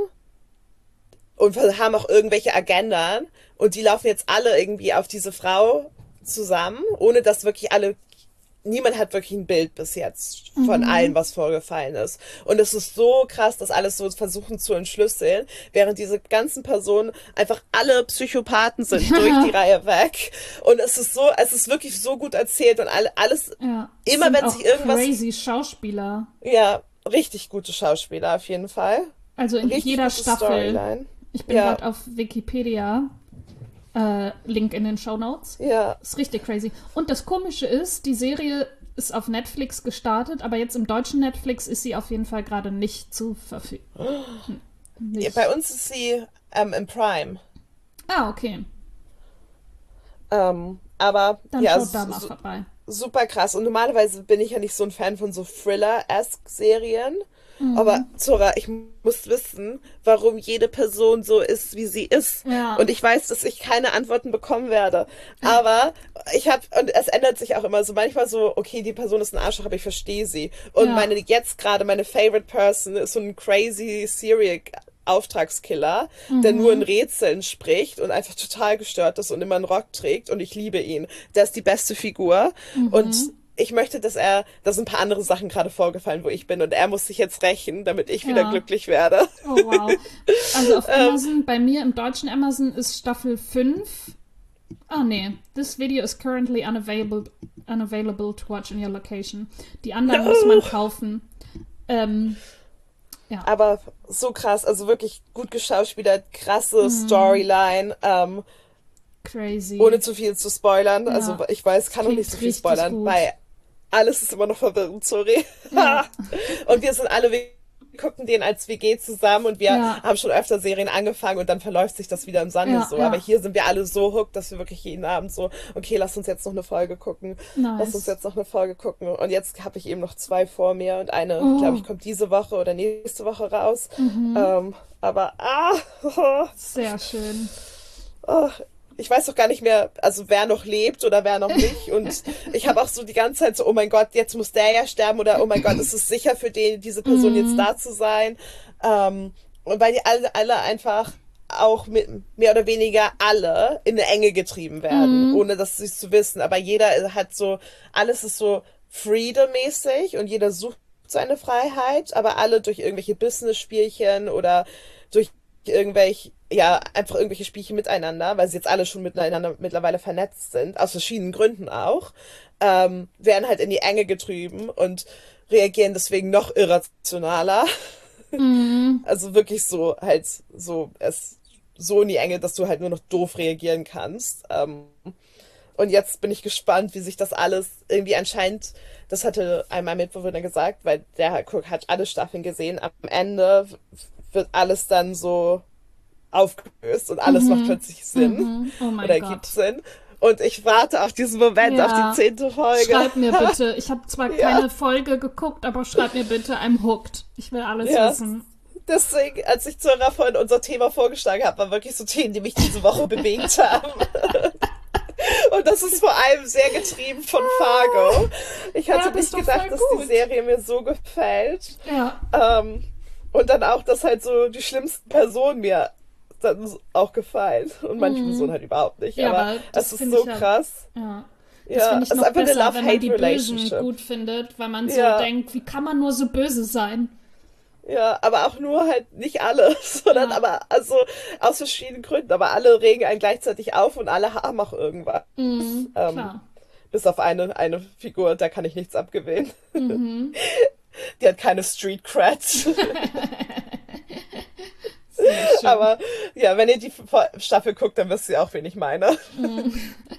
und haben auch irgendwelche Agendan und die laufen jetzt alle irgendwie auf diese Frau zusammen, ohne dass wirklich alle, niemand hat wirklich ein Bild bis jetzt von allem, was vorgefallen ist. Und es ist so krass, das alles so versuchen zu entschlüsseln, während diese ganzen Personen einfach alle Psychopathen sind durch die Reihe weg. Und es ist so, es ist wirklich so gut erzählt und alle, alles, Ja. immer Sind wenn auch sich irgendwas, crazy Schauspieler. ja, richtig gute Schauspieler auf jeden Fall. Also in Richtig jeder gute Staffel. Storyline. Ich bin Ja. gerade auf Wikipedia. Äh, Link in den Shownotes. Ja, Ist richtig crazy. Und das Komische ist, die Serie ist auf Netflix gestartet, aber jetzt im deutschen Netflix ist sie auf jeden Fall gerade nicht zu verfügen. nicht. Bei uns ist sie ähm, im Prime. Ah, okay. Ähm, aber Dann ja, schaut da su mal su vorbei. super krass. Und normalerweise bin ich ja nicht so ein Fan von so Thriller-esque-Serien. Aber Mhm. Zora, ich muss wissen, warum jede Person so ist, wie sie ist. Und Ja, ich weiß, dass ich keine Antworten bekommen werde. Aber ich habe, und es ändert sich auch immer so, manchmal so, okay, die Person ist ein Arschloch, aber ich verstehe sie. Und ja. meine, jetzt gerade, meine Favorite Person ist so ein crazy Serial Auftragskiller, der nur in Mhm. Rätseln spricht und einfach total gestört ist und immer einen Rock trägt und ich liebe ihn. Der ist die beste Figur und Mhm. ich möchte, dass er, da sind ein paar andere Sachen gerade vorgefallen, wo ich bin und er muss sich jetzt rächen, damit ich wieder Ja. glücklich werde. Oh, wow. Also auf ähm, Amazon, bei mir im deutschen Amazon ist Staffel fünf. Ah, nee. This video is currently unavailable, unavailable to watch in your location. Die anderen muss man no! kaufen. Ähm, ja. Aber so krass, also wirklich gut geschauspielert, krasse Mm, Storyline, ähm, ohne crazy. zu viel zu spoilern. Also Ja. ich weiß, Es kann noch nicht so klingt viel richtig spoilern, gut. weil alles ist immer noch verwirrend, sorry. Ja. Und wir sind alle, wir gucken den als W G zusammen und wir Ja. haben schon öfter Serien angefangen und dann verläuft sich das wieder im Sande Ja. so. Aber Ja. hier sind wir alle so hooked, dass wir wirklich jeden Abend so, okay, lass uns jetzt noch eine Folge gucken. Lass uns Nice. jetzt noch eine Folge gucken. Und jetzt habe ich eben noch zwei vor mir und eine, glaube ich, Oh. kommt diese Woche oder nächste Woche raus. Mhm. Ähm, aber, ah, Sehr schön. oh, ich weiß doch gar nicht mehr, also wer noch lebt oder wer noch nicht. Und ich habe auch so die ganze Zeit so, oh mein Gott, jetzt muss der ja sterben oder oh mein Gott, ist es sicher für den, diese Person jetzt Mm. da zu sein? Ähm, und weil die alle, alle einfach auch mit mehr oder weniger alle in eine Enge getrieben werden, Mm. ohne das sich zu wissen. Aber jeder hat so, alles ist so Freedom-mäßig und jeder sucht seine Freiheit, aber alle durch irgendwelche Business-Spielchen oder durch irgendwelche, ja, einfach irgendwelche Spielchen miteinander, weil sie jetzt alle schon miteinander mittlerweile vernetzt sind, aus verschiedenen Gründen auch, ähm, werden halt in die Enge getrieben und reagieren deswegen noch irrationaler. Mm. Also wirklich so, halt so, es so in die Enge, dass du halt nur noch doof reagieren kannst. Ähm, und jetzt bin ich gespannt, wie sich das alles irgendwie anscheinend, das hatte einmal Mitbewohner gesagt, weil der hat, hat alle Staffeln gesehen, am Ende wird alles dann so aufgelöst und alles macht Mhm. plötzlich Sinn Mhm. Oh oder mein ergibt Gott. Sinn. Und ich warte auf diesen Moment, auf die Ja. zehnte Folge. Schreib mir bitte. Ich habe zwar Ja, keine Folge geguckt, aber schreib mir bitte, I'm hooked. Ich will alles ja. wissen. Deswegen, als ich Zora vorhin unser Thema vorgeschlagen habe, waren wirklich so Themen, die mich diese Woche bewegt haben. Und das ist vor allem sehr getrieben von Fargo. Ich Ja, hatte das nicht ist doch gedacht, voll dass die gut. Serie mir so gefällt. Ja. Ähm, und dann auch, dass halt so die schlimmsten Personen mir dann auch gefallen. Und manche Personen Mhm. halt überhaupt nicht. Ja, Aber aber es das ist finde so ich ja. krass. Ja. Das Ja, finde es ich ist noch einfach eine besser, wenn man die Bösen Love-Hate-Relationship. gut findet, weil man so Ja, denkt, wie kann man nur so böse sein? ja, aber auch nur halt nicht alle, sondern Ja. aber also aus verschiedenen Gründen. Aber alle regen einen gleichzeitig auf und alle haben auch irgendwas. Mhm. Ähm, Klar. bis auf eine, eine Figur, da kann ich nichts abgewinnen. Mhm. Die hat keine Street Cred. Sehr schön. Aber ja, wenn ihr die Staffel guckt, dann wisst ihr auch, wen ich meine. Mhm.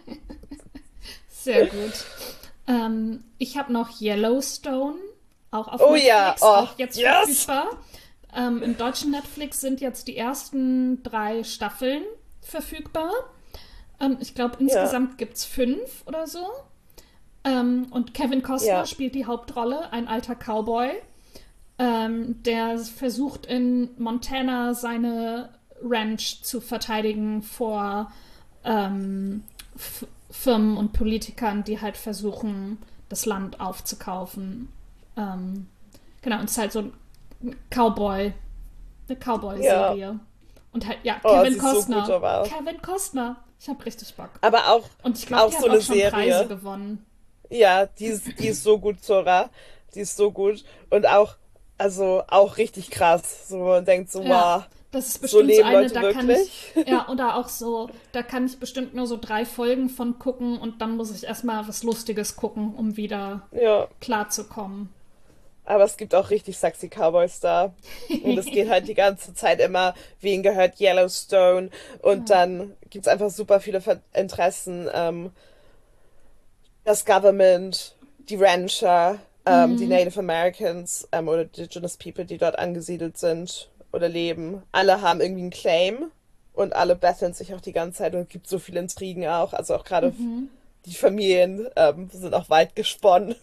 Sehr gut. Ähm, ich habe noch Yellowstone, auch auf Oh ja, Netflix, oh, auch jetzt yes! verfügbar. Ähm, Im deutschen Netflix sind jetzt die ersten drei Staffeln verfügbar. Ähm, ich glaube, Ja, insgesamt gibt es fünf oder so. Ähm, und Kevin Costner ja, spielt die Hauptrolle, ein alter Cowboy, ähm, der versucht in Montana seine Ranch zu verteidigen vor ähm, F Firmen und Politikern, die halt versuchen, das Land aufzukaufen. Ähm, genau, und es ist halt so ein Cowboy, eine ja. Cowboy-Serie. Und halt, ja, Oh, Kevin sie ist so gut, Costner. aber. Kevin Costner. Ich hab richtig Bock. Aber auch, Und ich glaube, auch der so hat auch eine schon Preise Serie. gewonnen. Ja, die ist, die ist so gut, Zora. Die ist so gut. Und auch, also auch richtig krass. So, man denkt so, Ja, wow, das ist so bestimmt so leben eine, Leute da kann ich, wirklich. ja, oder auch so, da kann ich bestimmt nur so drei Folgen von gucken und dann muss ich erstmal was Lustiges gucken, um wieder Ja. klarzukommen. Aber es gibt auch richtig sexy Cowboys da. Und es geht halt die ganze Zeit immer, wen gehört Yellowstone. Und Ja. dann gibt's einfach super viele Ver Interessen. Ähm, das Government, die Rancher, ähm, die Mhm. Native Americans ähm, oder Indigenous People, die dort angesiedelt sind. oder leben. Alle haben irgendwie einen Claim und alle betteln sich auch die ganze Zeit und es gibt so viele Intrigen auch. Also auch gerade Mhm. die Familien ähm, sind auch weit gesponnen.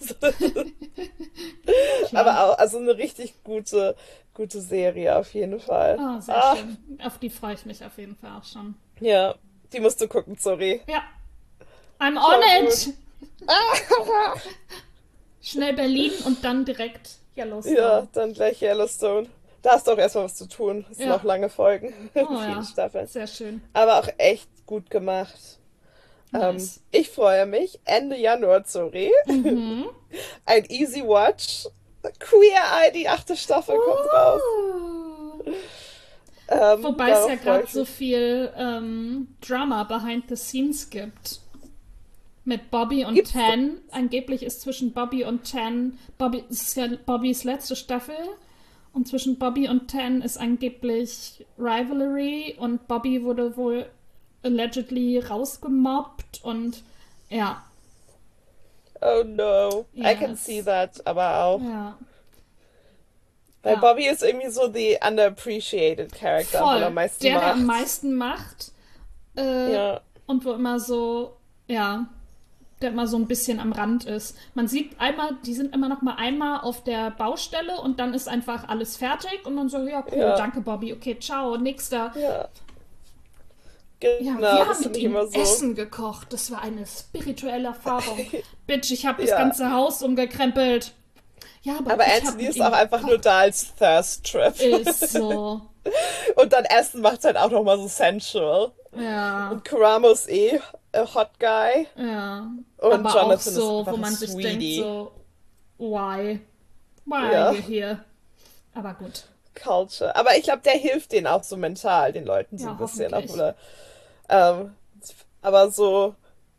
Klar. Aber auch, also eine richtig gute, gute Serie auf jeden Fall. Oh, sehr Ah, schön. Auf die freue ich mich auf jeden Fall auch schon. ja, die musst du gucken, sorry. Ja, I'm on Voll gut. it! Schnell Berlin und dann direkt Ja, Yellowstone. dann gleich Yellowstone. Da hast du auch erstmal was zu tun. Es sind auch Ja. lange Folgen, Oh viele ja, Staffeln. sehr schön. Aber auch echt gut gemacht. Ähm, Nice. ich freue mich. Ende Januar, sorry. Mhm. Ein Easy Watch. Queer Eye, die achte Staffel kommt raus. Uh. Ähm, Wobei es ja darauf freue gerade ich so mich. viel ähm, Drama behind the scenes gibt. Mit Bobby und Gibt's da? Tan. Angeblich ist zwischen Bobby und Tan, Bobby, es ist ja Bobbys letzte Staffel. Und zwischen Bobby und Tan ist angeblich Rivalry und Bobby wurde wohl allegedly rausgemobbt und ja, Oh no. I can see yes. that, aber auch. Ja, Weil ja. Bobby ist irgendwie so the underappreciated Character, obwohl er am Voll. meisten Der, der am macht. meisten macht äh, Ja, und wo immer so, ja, der immer so ein bisschen am Rand ist. Man sieht einmal, die sind immer noch mal einmal auf der Baustelle und dann ist einfach alles fertig und dann so, ja, cool, ja, danke Bobby, okay, ciao, nächster. ja. Ja, Genau, wir das haben mit finde ich ihm immer so. Essen gekocht. Das war eine spirituelle Erfahrung. Bitch, ich habe das Ja. ganze Haus umgekrempelt. Ja, aber Aber ich habe Anthony mit ist auch ihm einfach nur gekocht. da als Thirst Trap. Ist so. Und dann Essen macht halt auch nochmal so sensual. Ja, Und Karamo ist eh a Hot Guy. ja. Und Aber auch Jonathan ist so, wo einfach ein man sich denkt, Sweetie. so, why? Why are Ja, you here? Aber gut. Culture. Aber ich glaube, der hilft denen auch so mental, den Leuten so ein Ja, bisschen. Obwohl hoffentlich. er, ähm, aber so,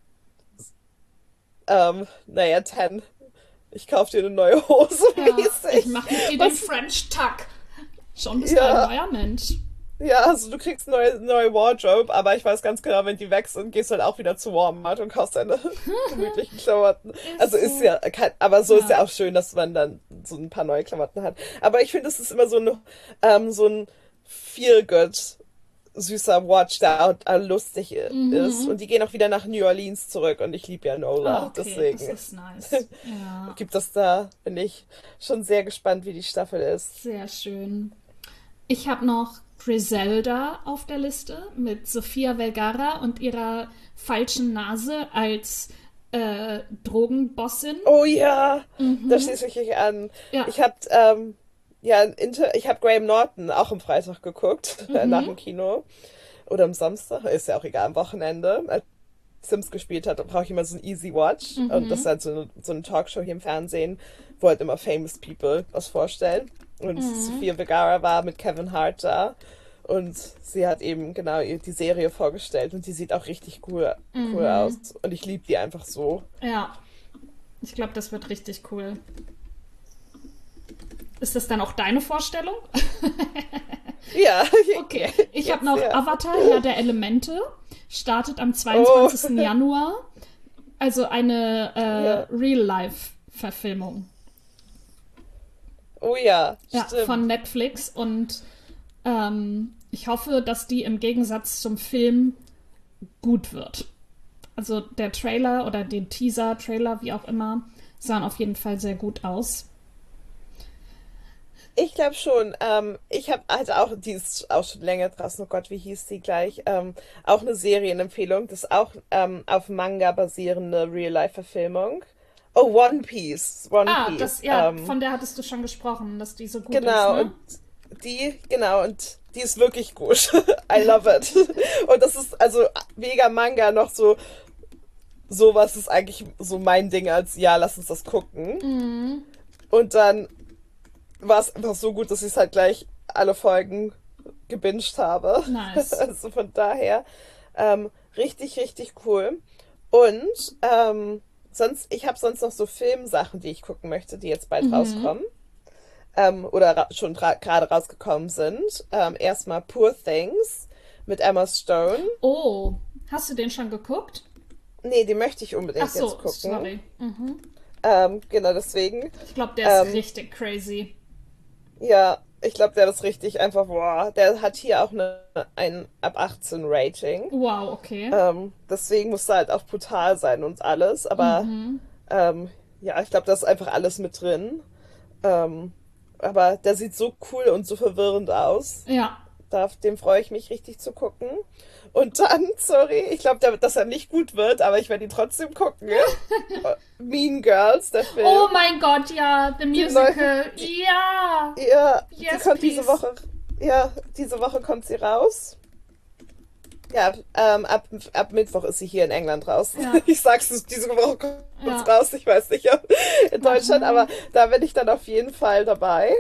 ähm, naja, Ten, ich kauf dir eine neue Hose Ja, ich mäßig. mach mit dir den Was, French Tuck. Schon bist du ein ja, neuer Mensch. ja, also du kriegst eine neue, neue Wardrobe, aber ich weiß ganz genau, wenn die weg sind, gehst du halt auch wieder zu Walmart und kaufst deine gemütlichen Klamotten. Also Ist ist so. ja, kein, aber so ist Ja. ja auch schön, dass man dann so ein paar neue Klamotten hat. Aber ich finde, es ist immer so ein, ähm, so ein Feel-good, süßer Watch, der auch, auch lustig ist. Mhm. Und die gehen auch wieder nach New Orleans zurück und ich liebe ja Ah, Nola, okay, das deswegen ist nice. Ja, gibt es da, bin ich schon sehr gespannt, wie die Staffel ist. sehr schön. Ich habe noch Griselda auf der Liste mit Sofia Vergara und ihrer falschen Nase als äh, Drogenbossin. Oh ja, da Mhm. schließe ich mich an. Ja. Ich habe ähm, ja, ein Inter ich habe Graham Norton auch am Freitag geguckt, nach Mhm. dem Kino. Oder am Samstag, ist ja auch egal, am Wochenende. Als Sims gespielt hat, brauche ich immer so ein Easy Watch. Und das ist Mhm. halt so eine, so eine Talkshow hier im Fernsehen, wo halt immer famous people was vorstellen. Und Mhm. Sofia Vergara war mit Kevin Hart da. Und sie hat eben genau ihr- die Serie vorgestellt. Und die sieht auch richtig cool, cool aus. Mhm. Und ich liebe die einfach so. Ja, ich glaube, das wird richtig cool. Ist das dann auch deine Vorstellung? Ja, Okay, ich habe jetzt noch ja. Avatar, Herr der Elemente, startet am Oh, zweiundzwanzigsten Januar. Also eine ja. äh, Real-Life-Verfilmung. Oh ja, Ja, von stimmt. Netflix. Und ähm, ich hoffe, dass die im Gegensatz zum Film gut wird. Also der Trailer oder den Teaser, Trailer, wie auch immer, sahen auf jeden Fall sehr gut aus. Ich glaube schon. Ähm, ich habe halt auch, die ist auch schon länger draußen, oh Gott, wie hieß die gleich? Ähm, auch eine Serienempfehlung. Das ist auch ähm, auf Manga basierende Real-Life-Verfilmung. Oh, One Piece. One Ah, das, Piece. ja, Ähm, von der hattest du schon gesprochen, dass die so gut ist, genau, ne? und die, genau, und die ist wirklich gut. I love it. Und das ist also mega Manga noch so, sowas ist eigentlich so mein Ding als, ja, lass uns das gucken. Mhm. Und dann war es einfach so gut, dass ich es halt gleich alle Folgen gebinged habe. Nice. Also von daher ähm, richtig, richtig cool. Und ähm, sonst, ich habe sonst noch so Filmsachen, die ich gucken möchte, die jetzt bald Mhm. rauskommen. Ähm, oder ra schon ra gerade rausgekommen sind. Ähm, erstmal Poor Things mit Emma Stone. Oh, hast du den schon geguckt? Nee, die möchte ich Ach unbedingt jetzt so, gucken. sorry. Mhm. Ähm, genau deswegen. Ich glaube, der ist Ähm, richtig crazy. Ja, Ich glaube, der ist richtig einfach, boah, der hat hier auch eine, ein ab achtzehn Rating. Wow, okay. Ähm, deswegen muss er halt auch brutal sein und alles. Aber Mhm. ähm, ja, ich glaube, da ist einfach alles mit drin. Ähm, aber der sieht so cool und so verwirrend aus. Ja. Da, dem freue ich mich richtig zu gucken. Und dann, sorry, ich glaube, dass er nicht gut wird, aber ich werde ihn trotzdem gucken. Mean Girls, der Oh Film. mein Gott, ja, The Die neue, Musical. die, Ja. ja, die Yes, kommt diese please. Woche. Ja, diese Woche kommt sie raus. Ja, ähm, ab, ab Mittwoch ist sie hier in England raus. Ja, Ich sag's, diese Woche kommt's ja. raus. Ich weiß nicht, ob in Deutschland, aber Mhm. da bin ich dann auf jeden Fall dabei.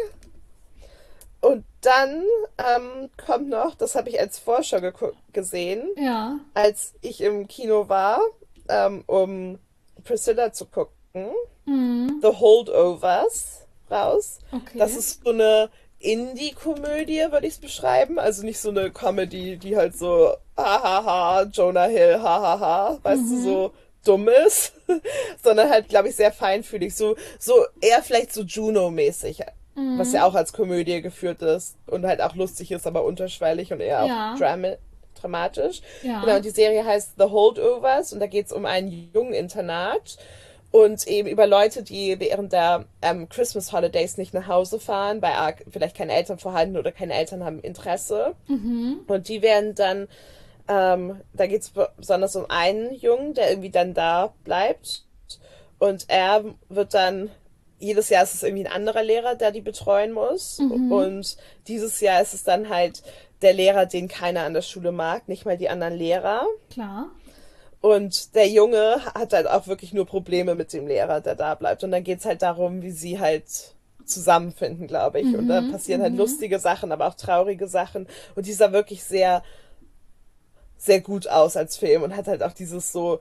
Und dann ähm, kommt noch, das habe ich als Vorschau gegu- gesehen, Ja. als ich im Kino war, ähm, um Priscilla zu gucken, Mhm. The Holdovers raus. Das Okay. ist so eine Indie-Komödie, würde ich es beschreiben. Also nicht so eine Comedy, die halt so, hahaha, Jonah Hill, hahaha, weißt du, Mhm. so dumm ist, sondern halt, glaube ich, sehr feinfühlig. So, so eher vielleicht so Juno-mäßig, was ja Mhm. auch als Komödie geführt ist und halt auch lustig ist, aber unterschwellig und eher auch Ja. Drama dramatisch. Genau, und Ja. die Serie heißt The Holdovers und da geht es um ein Jungeninternat und eben über Leute, die während der ähm, Christmas Holidays nicht nach Hause fahren, weil arg vielleicht keine Eltern vorhanden oder keine Eltern haben Interesse. Mhm. Und die werden dann, ähm, da geht es besonders um einen Jungen, der irgendwie dann da bleibt. Und er wird dann, jedes Jahr ist es irgendwie ein anderer Lehrer, der die betreuen muss. Mhm. Und dieses Jahr ist es dann halt der Lehrer, den keiner an der Schule mag, nicht mal die anderen Lehrer. Klar. Und der Junge hat halt auch wirklich nur Probleme mit dem Lehrer, der da bleibt. Und dann geht's halt darum, wie sie halt zusammenfinden, glaube ich. Und da Mhm. passieren halt Mhm. lustige Sachen, aber auch traurige Sachen. Und die sah wirklich sehr, sehr gut aus als Film und hat halt auch dieses so,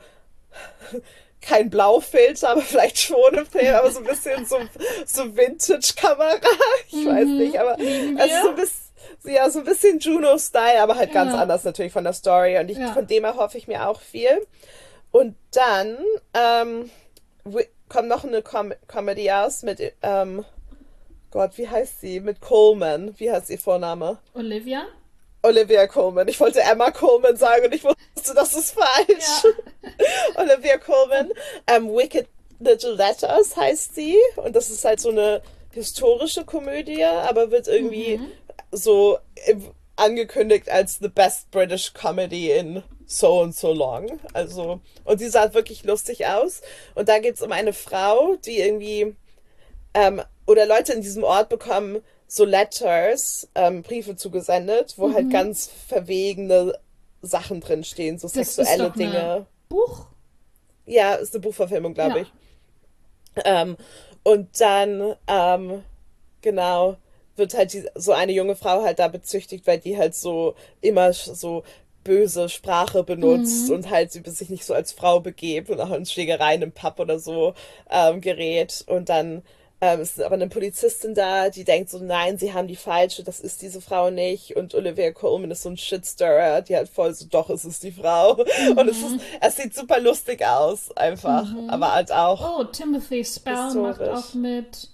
kein Blaufilter, aber vielleicht schon im Film, aber so ein bisschen so, so Vintage-Kamera. Ich weiß nicht, Mhm. aber Lieben also so wir. ein bisschen, ja, so ein bisschen Juno-Style, aber halt ganz Ja. anders natürlich von der Story. Und ich, von Ja. dem erhoffe ich mir auch viel. Und dann ähm, wi- kommt noch eine Com Comedy aus mit, ähm, Gott, wie heißt sie? Mit Coleman. Wie heißt ihr Vorname? Olivia? Olivia Coleman. Ich wollte Emma Coleman sagen und ich wusste, das ist Ja. falsch. Olivia Coleman. Ähm, Wicked Little Letters heißt sie. Und das ist halt so eine historische Komödie, aber wird irgendwie Mhm. so im- angekündigt als the best British comedy in so and so long. Also, und die sah wirklich lustig aus. Und da geht es um eine Frau, die irgendwie, ähm, oder Leute in diesem Ort bekommen so Letters, ähm, Briefe zugesendet, wo halt Mhm. ganz verwegene Sachen drinstehen, so Das ist sexuelle doch eine Dinge. Buch. Ja, ist eine Buchverfilmung, glaube Ja. ich. Ähm, und dann, ähm, genau, wird halt die, so eine junge Frau halt da bezüchtigt, weil die halt so immer sch- so böse Sprache benutzt Mhm. und halt sie sich nicht so als Frau begebt und auch in Schlägereien im Pub oder so ähm, gerät. Und dann ähm, ist aber eine Polizistin da, die denkt so, nein, sie haben die falsche, das ist diese Frau nicht. Und Olivia Colman ist so ein Shitstirrer, die halt voll so, doch, es ist die Frau. Und es ist, Mhm. es sieht super lustig aus, einfach, aber Mhm. halt auch Oh, Timothy Spall macht auch historisch. mit.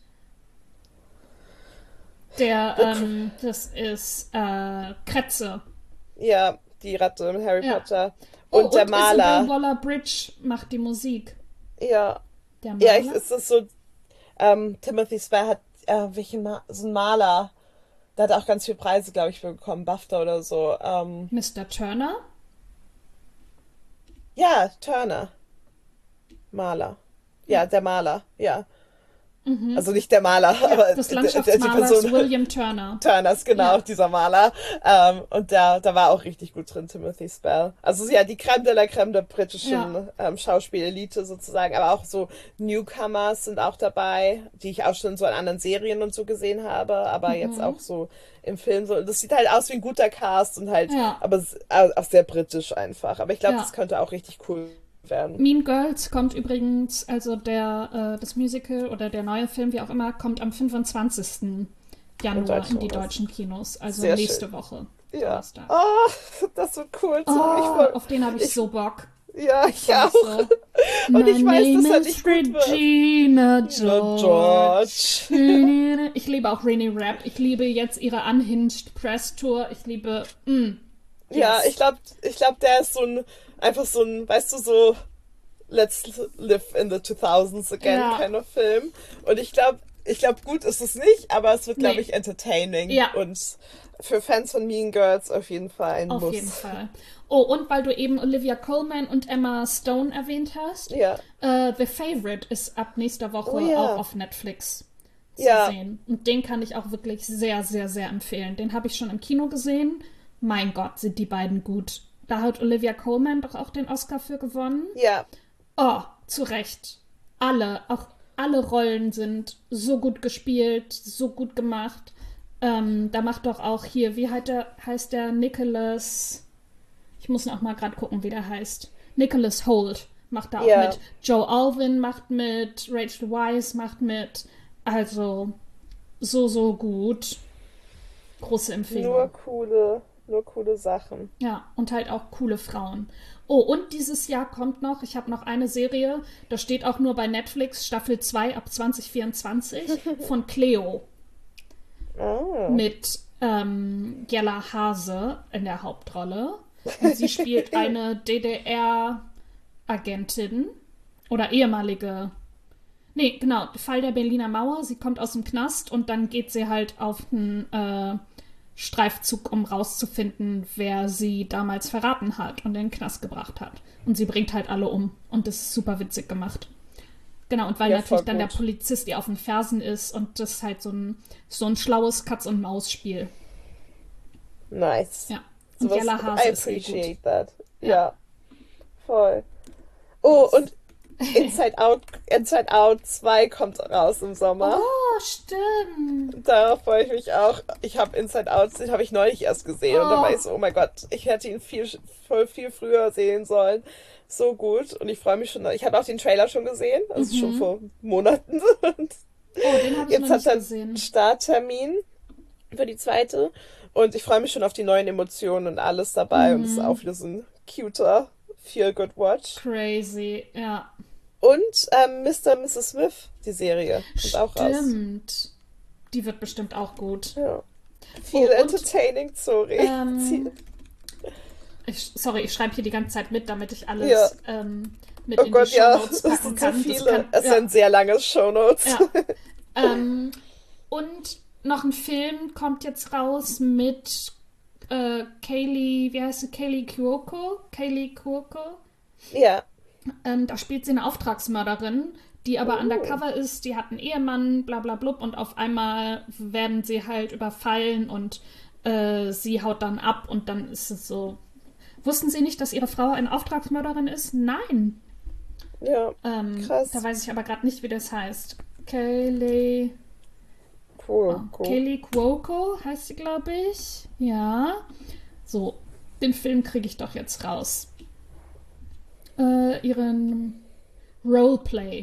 Der, The, ähm, das ist äh, Kretze. ja, die Ratte mit Harry Ja. Potter. Oh, Und der und Isabel Maler. Waller-Bridge macht die Musik. Ja, Der ja, ich, Maler? ist das so, ähm, Timothy Spall hat, äh, welchen Ma so ein Maler, der hat auch ganz viele Preise, glaube ich, bekommen, BAFTA oder so. Ähm, Mister Turner? ja, Turner, Maler. Ja, der Maler, ja. Mhm. Also nicht der Maler, Ja, aber des d- d- die Landschaftsmalers Person, William Turner. Turners, genau, Ja, dieser Maler. Ähm, und da, da war auch richtig gut drin, Timothy Spall. Also ja, die Crème de la Crème der ja. britischen ähm, Schauspielelite sozusagen, aber auch so Newcomers sind auch dabei, die ich auch schon so in anderen Serien und so gesehen habe, aber jetzt auch Mhm. so im Film so. Das sieht halt aus wie ein guter Cast und halt, Ja, aber s- äh, auch sehr britisch einfach. Aber ich glaube, das ja. könnte auch richtig cool werden. Mean Girls kommt übrigens, also der, äh, das Musical oder der neue Film, wie auch immer, kommt am fünfundzwanzigsten In Januar in die Deutschland. Das deutschen Kinos, also sehr schön. nächste Woche, Ja. Donnerstag. Oh, das wird cool. So, ich Oh, voll, auf den habe ich ich, so Bock. ja, Ich ich freue mich auch. so. Und My ich weiß, dass name er is nicht gut wird. Regina Ja, George. George. Ich liebe auch Renee Rapp. Ich liebe jetzt ihre Unhinged Press Tour. Ich liebe, mm, Ja, ich yes. glaube, ich glaub, der ist so ein, einfach so ein, weißt du, so Let's live in the two thousands again Ja, kind of Film. Und ich glaube, ich glaube, gut ist es nicht, aber es wird, glaube nee, ich, entertaining. ja, Und für Fans von Mean Girls auf jeden Fall ein auf jeden Muss. Fall. Oh, und weil du eben Olivia Colman und Emma Stone erwähnt hast, Ja. äh, The Favourite ist ab nächster Oh Woche auch ja. auf Netflix zu Ja. sehen. Und den kann ich auch wirklich sehr, sehr, sehr empfehlen. Den habe ich schon im Kino gesehen. Mein Gott, sind die beiden gut. Da hat Olivia Colman doch auch den Oscar für gewonnen. Ja. Oh, zu Recht. Alle, auch alle Rollen sind so gut gespielt, so gut gemacht. Ähm, da macht doch auch hier, wie heißt der, heißt der Nicholas? Ich muss noch mal gerade gucken, wie der heißt. Nicholas Hoult macht da auch Ja. mit. Joe Alwyn macht mit. Rachel Weisz macht mit. Also, so, so gut. Große Nur Empfehlung. coole, nur coole Sachen. Ja, und halt auch coole Frauen. Oh, und dieses Jahr kommt noch, ich habe noch eine Serie, da steht auch nur bei Netflix, Staffel zwei ab zwanzig vierundzwanzig von Cleo Ah. mit ähm, Jella Hase in der Hauptrolle. Und sie spielt eine D D R-Agentin oder ehemalige. Nee, genau, Fall der Berliner Mauer. Sie kommt aus dem Knast und dann geht sie halt auf einen äh, Streifzug, um rauszufinden, wer sie damals verraten hat und in den Knast gebracht hat. Und sie bringt halt alle um. Und das ist super witzig gemacht. Genau, und weil Ja, natürlich voll dann der gut. Polizist ihr auf den Fersen ist und das ist halt so ein, so ein schlaues Katz-und-Maus-Spiel. Nice. Ja. Und Sowas, Jella Hase I ist eh gut. appreciate that. Ja. Ja, voll. Oh, und Inside Out, Inside Out zwei kommt raus im Sommer. Oh, stimmt. Darauf freue ich mich auch. Ich habe Inside Out, den habe ich neulich erst gesehen und da war Oh, ich so, oh mein Gott, ich hätte ihn viel, voll viel früher sehen sollen. So gut und ich freue mich schon. Ich habe auch den Trailer schon gesehen, also schon mhm. vor Monaten. Und Oh, den habe ich noch jetzt hat nicht er einen gesehen. Starttermin für die zweite und ich freue mich schon auf die neuen Emotionen und alles dabei und es ist auch Mhm. wieder so ein cuter Feel-Good-Watch. Crazy, ja. Und ähm, Mister und Misses Smith, die Serie, kommt auch raus. Stimmt. Die wird bestimmt auch gut. Ja. Oh, Viel und entertaining, sorry. ähm, ich, sorry, ich schreibe hier die ganze Zeit mit, damit ich Ja. alles ähm, mit Oh in die Gott, ja, Shownotes es packen sind so kann. Das viele. kann, Es ja, sind sehr lange Shownotes. ja. Ähm, und noch ein Film kommt jetzt raus mit äh, Kaylee, wie heißt sie? Kaylee Cuoco? Kaylee Cuoco? Ja. Ähm, da spielt sie eine Auftragsmörderin, die aber Oh. undercover ist, die hat einen Ehemann, bla bla blub, und auf einmal werden sie halt überfallen und äh, sie haut dann ab und dann ist es so. Wussten Sie nicht, dass Ihre Frau eine Auftragsmörderin ist? Nein. Ja, Ähm, da krass. weiß ich aber gerade nicht, wie das heißt. Kaylee. Oh, Cool, cool. Kaylee Cuoco heißt sie, glaube ich. Ja. So, den Film kriege ich doch jetzt raus. Äh, ihren Roleplay.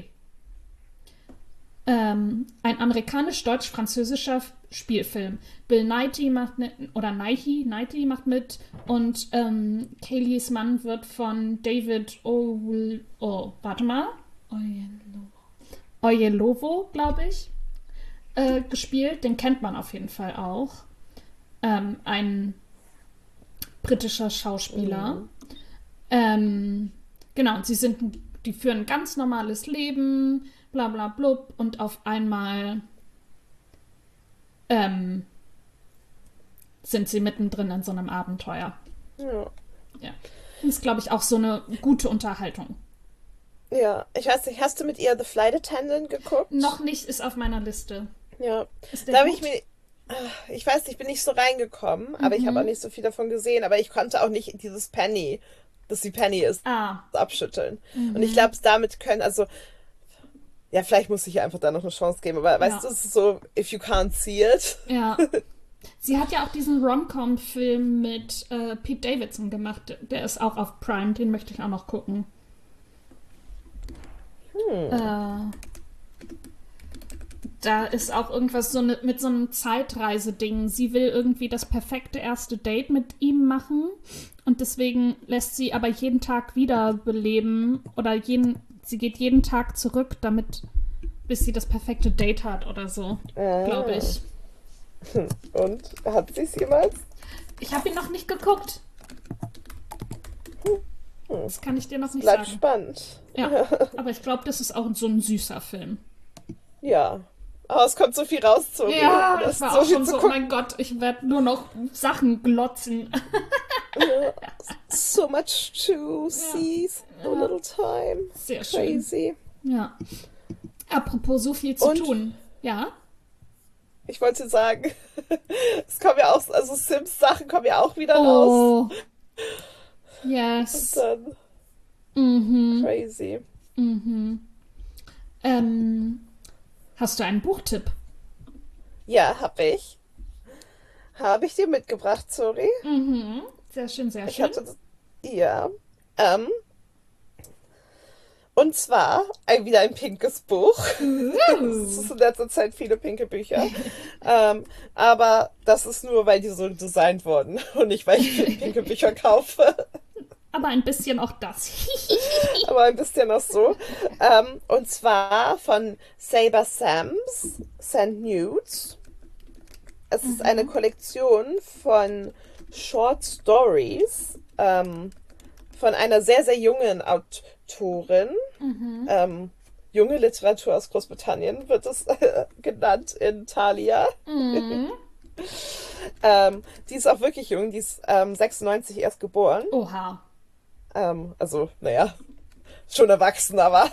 Ähm, ein amerikanisch-deutsch-französischer Spielfilm. Bill Nighy macht mit, oder Nighy, Nighy macht mit und ähm, Kayleys Mann wird von David O... Oh, warte mal. Oyelowo, glaube ich, äh, gespielt. Den kennt man auf jeden Fall auch. Ähm, ein britischer Schauspieler. Mhm. Ähm, genau, und sie sind, die führen ein ganz normales Leben, bla bla blub, und auf einmal ähm, sind sie mittendrin in so einem Abenteuer. Ja. Ja. Das ist, glaube ich, auch so eine gute Unterhaltung. Ja, ich weiß nicht, hast du mit ihr The Flight Attendant Noch geguckt? nicht, ist auf meiner Liste. Ja, Ist der da habe ich gut? mir, ah, ich weiß nicht, ich bin nicht so reingekommen, aber ich habe auch Mhm. nicht so viel davon gesehen, aber ich konnte auch nicht dieses Penny, dass sie Penny ist, Ah. abschütteln. Und ich Mhm. glaube, damit können, also, ja, vielleicht muss ich ihr einfach da noch eine Chance geben, aber weißt du, Ja. es ist so, if you can't see it. Ja. Sie hat ja auch diesen Rom-Com-Film mit äh, Pete Davidson gemacht. Der ist auch auf Prime, den möchte ich auch noch gucken. Hm. Äh, da ist auch irgendwas so ne, mit so einem Zeitreiseding. Sie will irgendwie das perfekte erste Date mit ihm machen und deswegen lässt sie aber jeden Tag wiederbeleben oder jeden sie geht jeden Tag zurück, damit, bis sie das perfekte Date hat oder so, Ah. glaube ich. Und hat sie es jemals? Ich habe ihn noch nicht geguckt. Das kann ich dir noch nicht Bleibt sagen. spannend. Ja, aber ich glaube, das ist auch so ein süßer Film. Ja. Aber es kommt so viel raus, Zoe. Ja, Das ich ist war so auch viel schon zu so, oh gucken. mein Gott, ich werde nur noch Sachen glotzen. So much to Ja, see, so ja, little time. sehr schön. Crazy. Ja. Apropos so viel zu Und tun. Ja? ich wollte sagen, es kommen ja auch, also Sims-Sachen kommen ja auch wieder raus. Oh, Und yes. dann Mhm, crazy. mhm. Ähm, hast du einen Buchtipp? Ja, hab ich. Habe ich dir mitgebracht, sorry. Mhm, sehr schön, sehr Ich schön. hatte das, ja. Ähm, und zwar ein, wieder ein pinkes Buch. Es ist Uh. in letzter Zeit viele pinke Bücher. Ähm, aber das ist nur, weil die so designt wurden und nicht, weil ich pinke Bücher kaufe. Aber ein bisschen auch das. Aber ein bisschen noch so. Ähm, und zwar von Saber Sams, Sand Nudes. Es ist eine Mhm, Kollektion von Short Stories ähm, von einer sehr, sehr jungen Autorin. mhm, Ähm, junge Literatur aus Großbritannien wird es äh, genannt in Thalia. mhm. Ähm, die ist auch wirklich jung, die ist ähm, sechsundneunzig erst geboren. Oha, Ähm, also, naja, schon erwachsen, aber,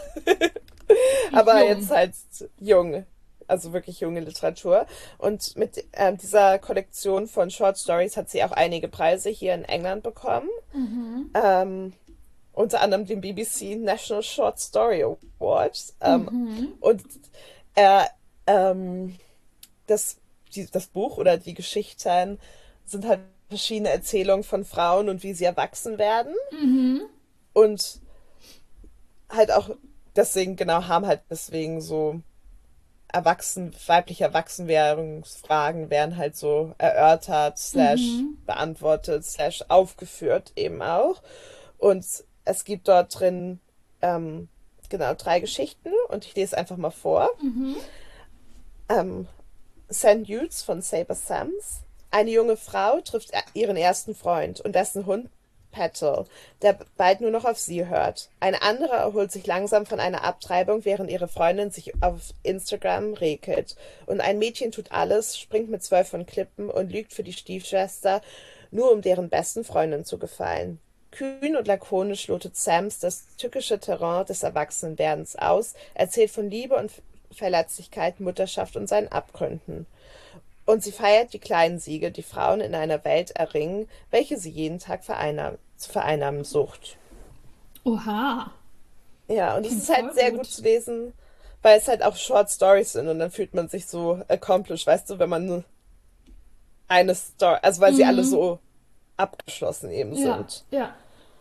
aber jetzt jung. halt jung. Also wirklich junge Literatur. Und mit ähm, dieser Kollektion von Short Stories hat sie auch einige Preise hier in England bekommen. Mhm, Ähm, unter anderem den B B C National Short Story Award. Ähm, mhm. und er, ähm, das, die, das Buch oder die Geschichten sind halt verschiedene Erzählungen von Frauen und wie sie erwachsen werden. Mhm. Und halt auch deswegen, genau, haben halt deswegen so erwachsen, weibliche Erwachsenwerdungsfragen werden halt so erörtert, slash Mhm. beantwortet, slash aufgeführt eben auch. Und es gibt dort drin ähm, genau drei Geschichten und ich lese einfach mal vor. Mhm. Ähm, Saint Judes von Saber Sams. Eine junge Frau trifft ihren ersten Freund und dessen Hund Petal, der bald nur noch auf sie hört. Eine andere erholt sich langsam von einer Abtreibung, während ihre Freundin sich auf Instagram räkelt. Und ein Mädchen tut alles, springt mit zwölf von Klippen und lügt für die Stiefschwester, nur um deren besten Freundin zu gefallen. Kühn und lakonisch lotet Sams das tückische Terrain des Erwachsenwerdens aus, erzählt von Liebe und Verletzlichkeit, Mutterschaft und seinen Abgründen. Und sie feiert die kleinen Siege, die Frauen in einer Welt erringen, welche sie jeden Tag vereinnahmt, zu vereinnahmen sucht. Oha, Ja, und es klingt ist halt voll sehr gut gut. zu lesen, weil es halt auch Short Stories sind und dann fühlt man sich so accomplished, weißt du, wenn man nur eine Story, also weil sie alle Mhm. so abgeschlossen eben Ja, sind. ja,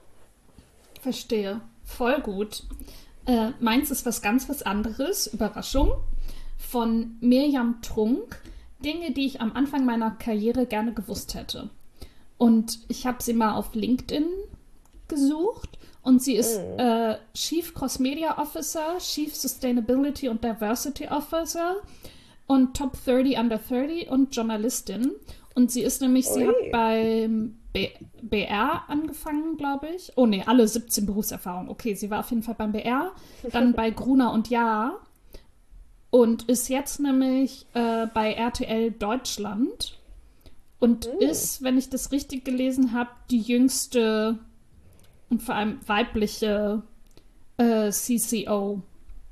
verstehe. Voll gut. Äh, meins ist was ganz was anderes. Überraschung. Von Mirjam Trunk. Dinge, die ich am Anfang meiner Karriere gerne gewusst hätte. Und ich habe sie mal auf LinkedIn gesucht. Und sie ist Mm. äh, Chief Cross-Media Officer, Chief Sustainability und Diversity Officer und Top dreißig Under dreißig und Journalistin. Und sie ist nämlich, sie hat Ui. beim B BR angefangen, glaube ich. Oh nee, alle siebzehn Berufserfahrungen. Okay, sie war auf jeden Fall beim B R, dann bei Gruner und Jahr und ist jetzt nämlich äh, bei R T L Deutschland und Mm. ist, wenn ich das richtig gelesen habe, die jüngste und vor allem weibliche äh, C C O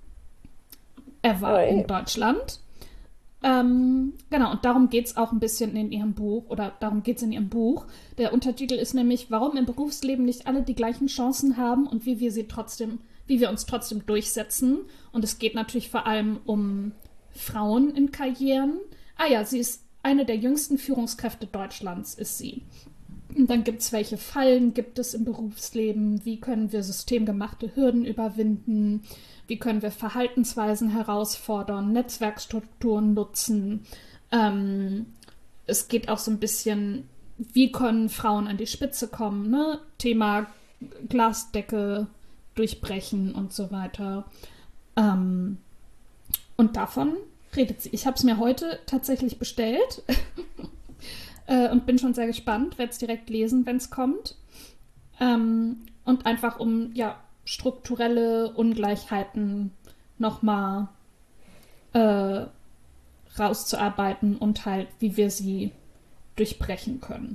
ever in Ui. Deutschland. Ähm, genau, und darum geht es auch ein bisschen in ihrem Buch, oder darum geht es in ihrem Buch. Der Untertitel ist nämlich, warum im Berufsleben nicht alle die gleichen Chancen haben und wie wir sie trotzdem, wie wir uns trotzdem durchsetzen. Und es geht natürlich vor allem um Frauen in Karrieren. Ah ja, sie ist eine der jüngsten Führungskräfte Deutschlands, ist sie. Und dann gibt es, welche Fallen gibt es im Berufsleben, wie können wir systemgemachte Hürden überwinden, wie können wir Verhaltensweisen herausfordern, Netzwerkstrukturen nutzen. Ähm, es geht auch so ein bisschen, wie können Frauen an die Spitze kommen, ne? Thema Glasdecke durchbrechen und so weiter. Ähm, und davon redet sie. Ich habe es mir heute tatsächlich bestellt äh, und bin schon sehr gespannt, werde es direkt lesen, wenn es kommt. Ähm, und einfach um ja strukturelle Ungleichheiten nochmal äh, rauszuarbeiten und halt, wie wir sie durchbrechen können.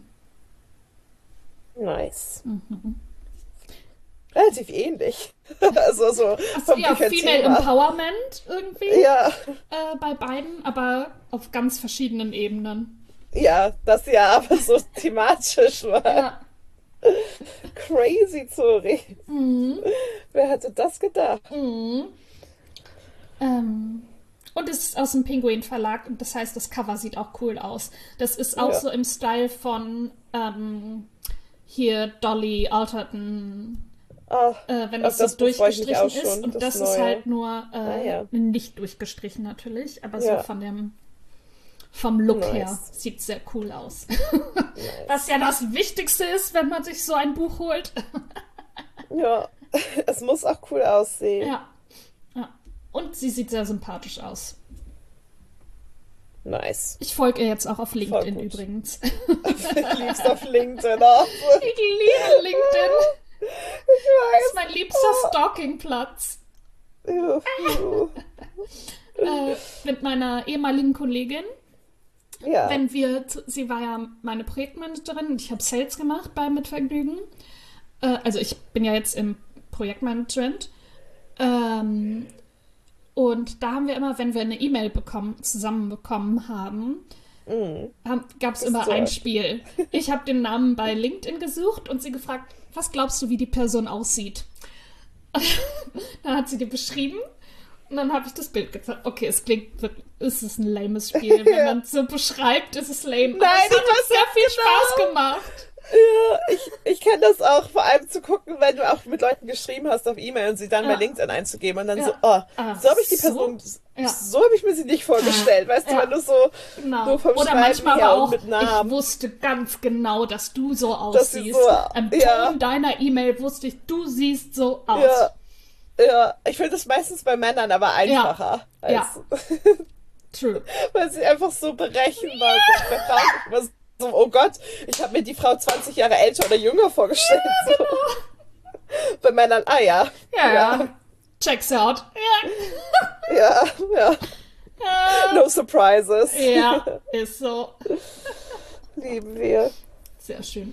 Nice. Mhm. Relativ ähnlich. Also so Also vom ja, Female Thema. Empowerment irgendwie Ja, äh, bei beiden, aber auf ganz verschiedenen Ebenen. ja, das ja aber so thematisch war. Ja. Crazy, Zori. Mhm. Wer hätte das gedacht? Mhm. Ähm, und es ist aus dem Pinguin Verlag und das heißt, das Cover sieht auch cool aus. Das ist auch Ja. so im Style von ähm, hier Dolly Alderton, Ah, äh, wenn auf das so das Buch freue ich mich durchgestrichen auch ist. schon, Und das das ist Neue. halt nur äh, Ah ja. nicht durchgestrichen natürlich, aber so Ja. von dem vom Look her Nice. sieht sehr cool aus. Nice. Was ja das Wichtigste ist, wenn man sich so ein Buch holt. Ja, es muss auch cool aussehen. Ja. Ja. Und sie sieht sehr sympathisch aus. Nice. Ich folge ihr jetzt auch auf Voll LinkedIn gut. übrigens. Ich lieb's auf LinkedIn auch. Ich liebe LinkedIn. Ich Das ist weiß. mein liebster Stalkingplatz. Juhu. Juhu. Äh, mit meiner ehemaligen Kollegin. Ja. Wenn wir, zu- sie war ja meine Projektmanagerin und ich habe Sales gemacht bei Mitvergnügen. Äh, also ich bin ja jetzt im Projektmanagement. Ähm, und da haben wir immer, wenn wir eine E-Mail bekommen, zusammenbekommen haben, Mhm. gab es Ist immer so. ein Spiel. Ich habe den Namen bei LinkedIn gesucht und sie gefragt, was glaubst du, wie die Person aussieht? Dann hat sie die beschrieben und dann habe ich das Bild gezeigt. Okay, es klingt wirklich, es ist ein lames Spiel. Wenn Ja. man es so beschreibt, ist es lame. Nein, Aber es ich hat uns weiß sehr ganz viel genau. Spaß gemacht. Ja, ich, ich kenne das auch, vor allem zu gucken, wenn du auch mit Leuten geschrieben hast auf E-Mail und sie dann Ja. bei LinkedIn einzugeben und dann Ja. so, oh, Ah, so habe ich die so? Person, Ja. so habe ich mir sie nicht vorgestellt, weißt du, Ja. wenn du so Genau. nur vom Oder Schreiben manchmal her aber und auch, mit Namen. ich wusste ganz genau, dass du so Dass sie aussiehst. so- Am Ton ja. deiner E-Mail wusste ich, du siehst so aus. Ja, ja, ich finde das meistens bei Männern aber einfacher, Ja. als, True. weil sie einfach so berechenbar sind. Bei Frauen ist immer so, oh Gott, ich habe mir die Frau zwanzig Jahre älter oder jünger vorgestellt. So. Bei Männern, ah ja, Ja, ja. Checks out. Ja. ja, ja, no surprises. Ja, ist so. Lieben wir. Sehr schön.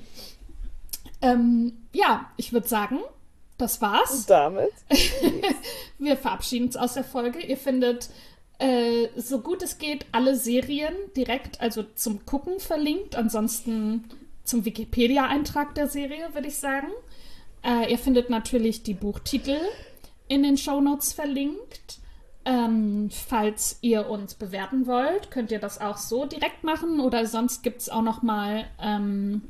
Ähm, ja, ich würde sagen, das war's. Damit. Wir verabschieden uns aus der Folge. Ihr findet, äh, so gut es geht, alle Serien direkt, also zum Gucken verlinkt. Ansonsten zum Wikipedia-Eintrag der Serie, würde ich sagen. Äh, ihr findet natürlich die Buchtitel in den Shownotes verlinkt. Ähm, falls ihr uns bewerten wollt, könnt ihr das auch so direkt machen. Oder sonst gibt es auch noch mal ähm,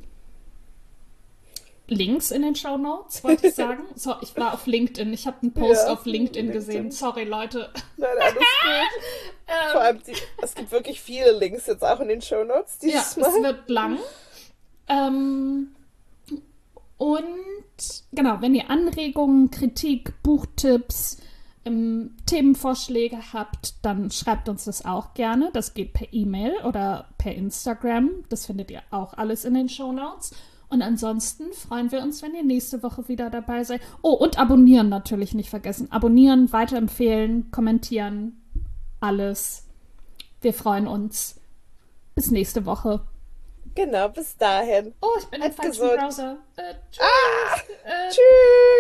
Links in den Shownotes, wollte ich sagen. So, ich war auf LinkedIn. Ich habe einen Post Ja, auf LinkedIn, LinkedIn. gesehen. Sorry, Leute. Nein, alles gut. Vor allem, die, es gibt wirklich viele Links jetzt auch in den Shownotes Ja, dieses es Mal. wird lang. Ähm, und genau, wenn ihr Anregungen, Kritik, Buchtipps, ähm, Themenvorschläge habt, dann schreibt uns das auch gerne. Das geht per E-Mail oder per Instagram. Das findet ihr auch alles in den Shownotes. Und ansonsten freuen wir uns, wenn ihr nächste Woche wieder dabei seid. Oh, und abonnieren natürlich nicht vergessen. Abonnieren, weiterempfehlen, kommentieren, alles. Wir freuen uns. Bis nächste Woche. Genau, bis dahin. Oh, ich bin im Bleibt falschen gesund. Browser. Äh, tschüss. Äh, Tschüss.